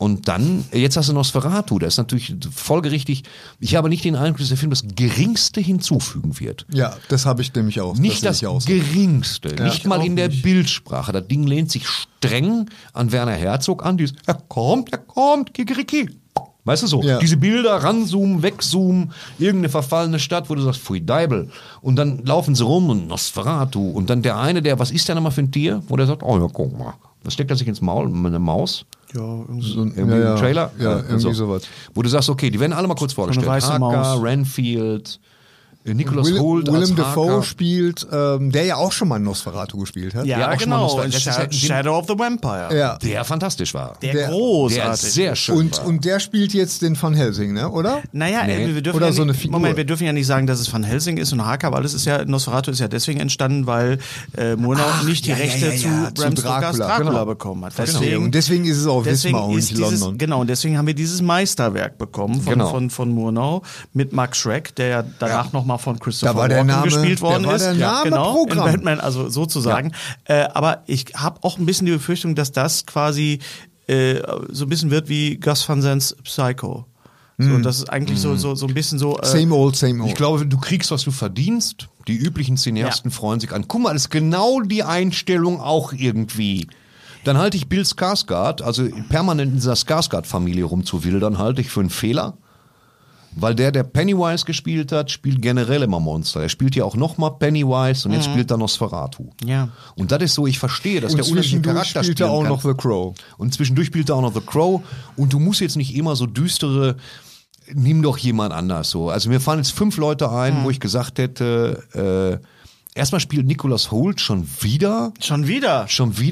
Und dann, jetzt hast du Nosferatu, das ist natürlich folgerichtig. Ich habe nicht den Eindruck, dass der Film das Geringste hinzufügen wird. Ja, das habe ich nämlich auch. Nicht das Geringste, Ja, nicht mal auch in der nicht. Bildsprache. Das Ding lehnt sich streng an Werner Herzog an. Dieses, er kommt, Kikeriki. Weißt du so, Ja. diese Bilder, ranzoomen, wegzoomen, irgendeine verfallene Stadt, wo du sagst, pfui Deibel. Und dann laufen sie rum und Nosferatu. Und dann der eine, was ist der nochmal für ein Tier? Wo der sagt, oh ja, guck mal. Was steckt er sich ins Maul? Eine Maus? Ja, irgendwie So ein, Irgendwie ein Trailer? Ja, irgendwie sowas. Wo du sagst, okay, die werden alle mal kurz vorgestellt. weiße Haka, Maus. Renfield, Nicholas Hoult als Willem Dafoe Haka. spielt, der ja auch schon mal Nosferatu gespielt hat. Ja, Ja, auch schon mal genau. Nosferatu. In Das ist ja in dem- Shadow of the Vampire. Ja. Der fantastisch war. Der großartig. Der sehr schön war. Und der spielt jetzt den Van Helsing, ne? Oder? Naja, Nee. wir dürfen Oder ja so nicht, eine Figur. Moment, wir dürfen ja nicht sagen, dass es Van Helsing ist und Haka, weil es ist ja, Nosferatu ist ja deswegen entstanden, weil Murnau nicht die Rechte zu Bram Stokers Dracula genau. bekommen hat. Und deswegen ist es auch Wismar und nicht London. Genau, und deswegen haben wir dieses Meisterwerk bekommen von Murnau mit Max Schreck, der ja danach nochmal von Christopher Da war der Walken Name- gespielt worden der war ist. der Name genau, Programm. in Batman, also sozusagen. Aber ich habe auch ein bisschen die Befürchtung, dass das quasi so ein bisschen wird wie Gus Van Sant's Psycho. So, das ist eigentlich so ein bisschen so. Same old, same old. Ich glaube, du kriegst, was du verdienst. Die üblichen Cineasten freuen sich an. Guck mal, das ist genau die Einstellung auch irgendwie. Dann halte ich Bill Skarsgård, also permanent in dieser Skarsgård-Familie rumzuwildern, halte ich für einen Fehler. Weil der Pennywise gespielt hat, spielt generell immer Monster. Er spielt ja auch nochmal Pennywise und jetzt spielt er Nosferatu. Ja. Und das ist so, ich verstehe, dass und der unheimliche zwischendurch Charakter spielt er spielen auch kann. noch The Crow. Und zwischendurch spielt er auch noch The Crow. Und du musst jetzt nicht immer so düstere, nimm doch jemand anders so. Also mir fallen jetzt 5 Leute ein, wo ich gesagt hätte, erstmal spielt Nicholas Hoult schon wieder. Schon wieder.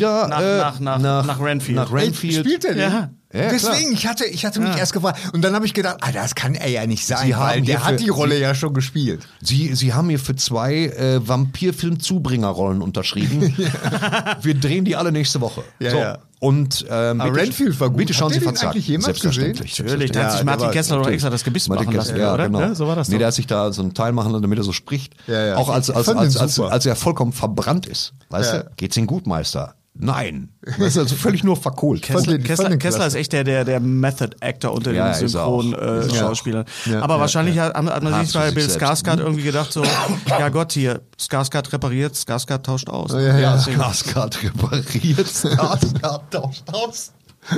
Nach Renfield. Nach Renfield. Spielt er den? Ja. Ja, Deswegen, ich hatte mich erst gefragt. Und dann habe ich gedacht, das kann er ja nicht sein, Sie haben weil hier der hat für- die Rolle ja schon gespielt. Sie haben hier für 2 Vampirfilm-Zubringerrollen unterschrieben. Wir drehen die alle nächste Woche. Ja, so. ja. Und Aber Renfield war gut. bitte schauen Habt Sie ihr den verzagt. eigentlich jemals Selbstverständlich. Natürlich, da hat Ja, sich der Martin war- Kessler doch natürlich. extra das Gebiss Martin machen lassen, Kessler, ja, oder? genau. Ja, so war das Nee, doch. der hat sich da so einen Teil machen lassen, damit er so spricht. Ja, ja. Auch als Ich fand den super. er vollkommen verbrannt ist. Weißt Ja. du? Geht's Ihnen gut, Meister? Nein. Weißt du, also völlig nur verkohlt. fand den Kessler klasse. ist echt der Method Actor unter Ja, den ist er auch. Synchron-Schauspielern. Ja. Aber wahrscheinlich hat man Hat sich zu bei sich Bill selbst. Skarsgård irgendwie gedacht so, ja Gott, hier, Skarsgård repariert, Skarsgård tauscht aus. ja. deswegen- Skarsgård repariert, Skarsgård tauscht aus.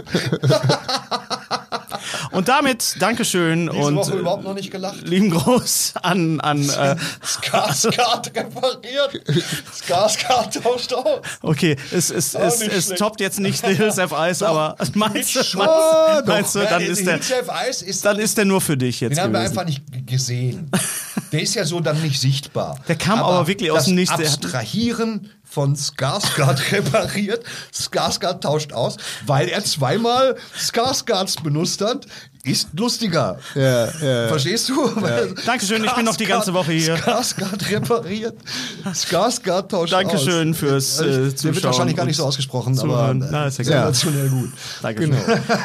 Und damit, Dankeschön und Woche überhaupt noch nicht gelacht. lieben Gruß an Skarsgård repariert, Skarsgård tauscht aus. okay, es nicht schlecht. toppt jetzt nicht The Hills Have Eyes, aber meinst du, dann ist der nur für dich jetzt Den haben wir gewesen. einfach nicht gesehen. Der ist ja so dann nicht sichtbar. Der kam aber wirklich aus dem Nichts. Der Das hat- Abstrahieren von Skarsgård repariert, Skarsgård tauscht aus, weil er zweimal Skarsgårds benutzt hat, ist lustiger. Ja. Verstehst du? Dankeschön, ich bin noch die ganze Woche hier. Skarsgård repariert, Skarsgård tauscht aus. Dankeschön fürs Der wird Zuschauen wahrscheinlich gar nicht so und ausgesprochen, Zuhören. aber Na, ist egal. sensationell gut. Dankeschön.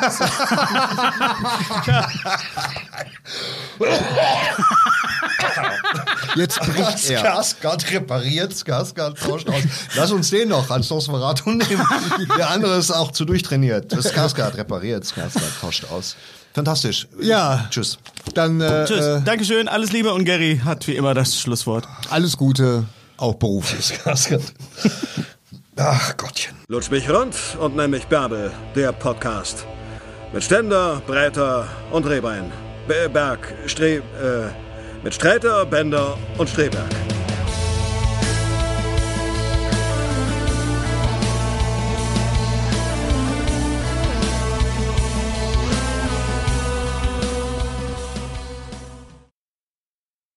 Jetzt bricht er. Skarsgård repariert, Skarsgård tauscht aus. Lass uns den noch als Nosferatu nehmen. Der andere ist auch zu durchtrainiert. Skarsgård repariert, Skarsgård tauscht aus. Fantastisch. Ja. Tschüss. Dann Tschüss. Dankeschön, alles Liebe und Gary hat wie immer das Schlusswort. alles Gute, auch beruflich. Skarsgård. Ach Gottchen. Lutsch mich rund und nenn mich Bärbel, der Podcast. Mit Ständer, Breiter und Rehbein. Mit Sträter, Bender und Streberg.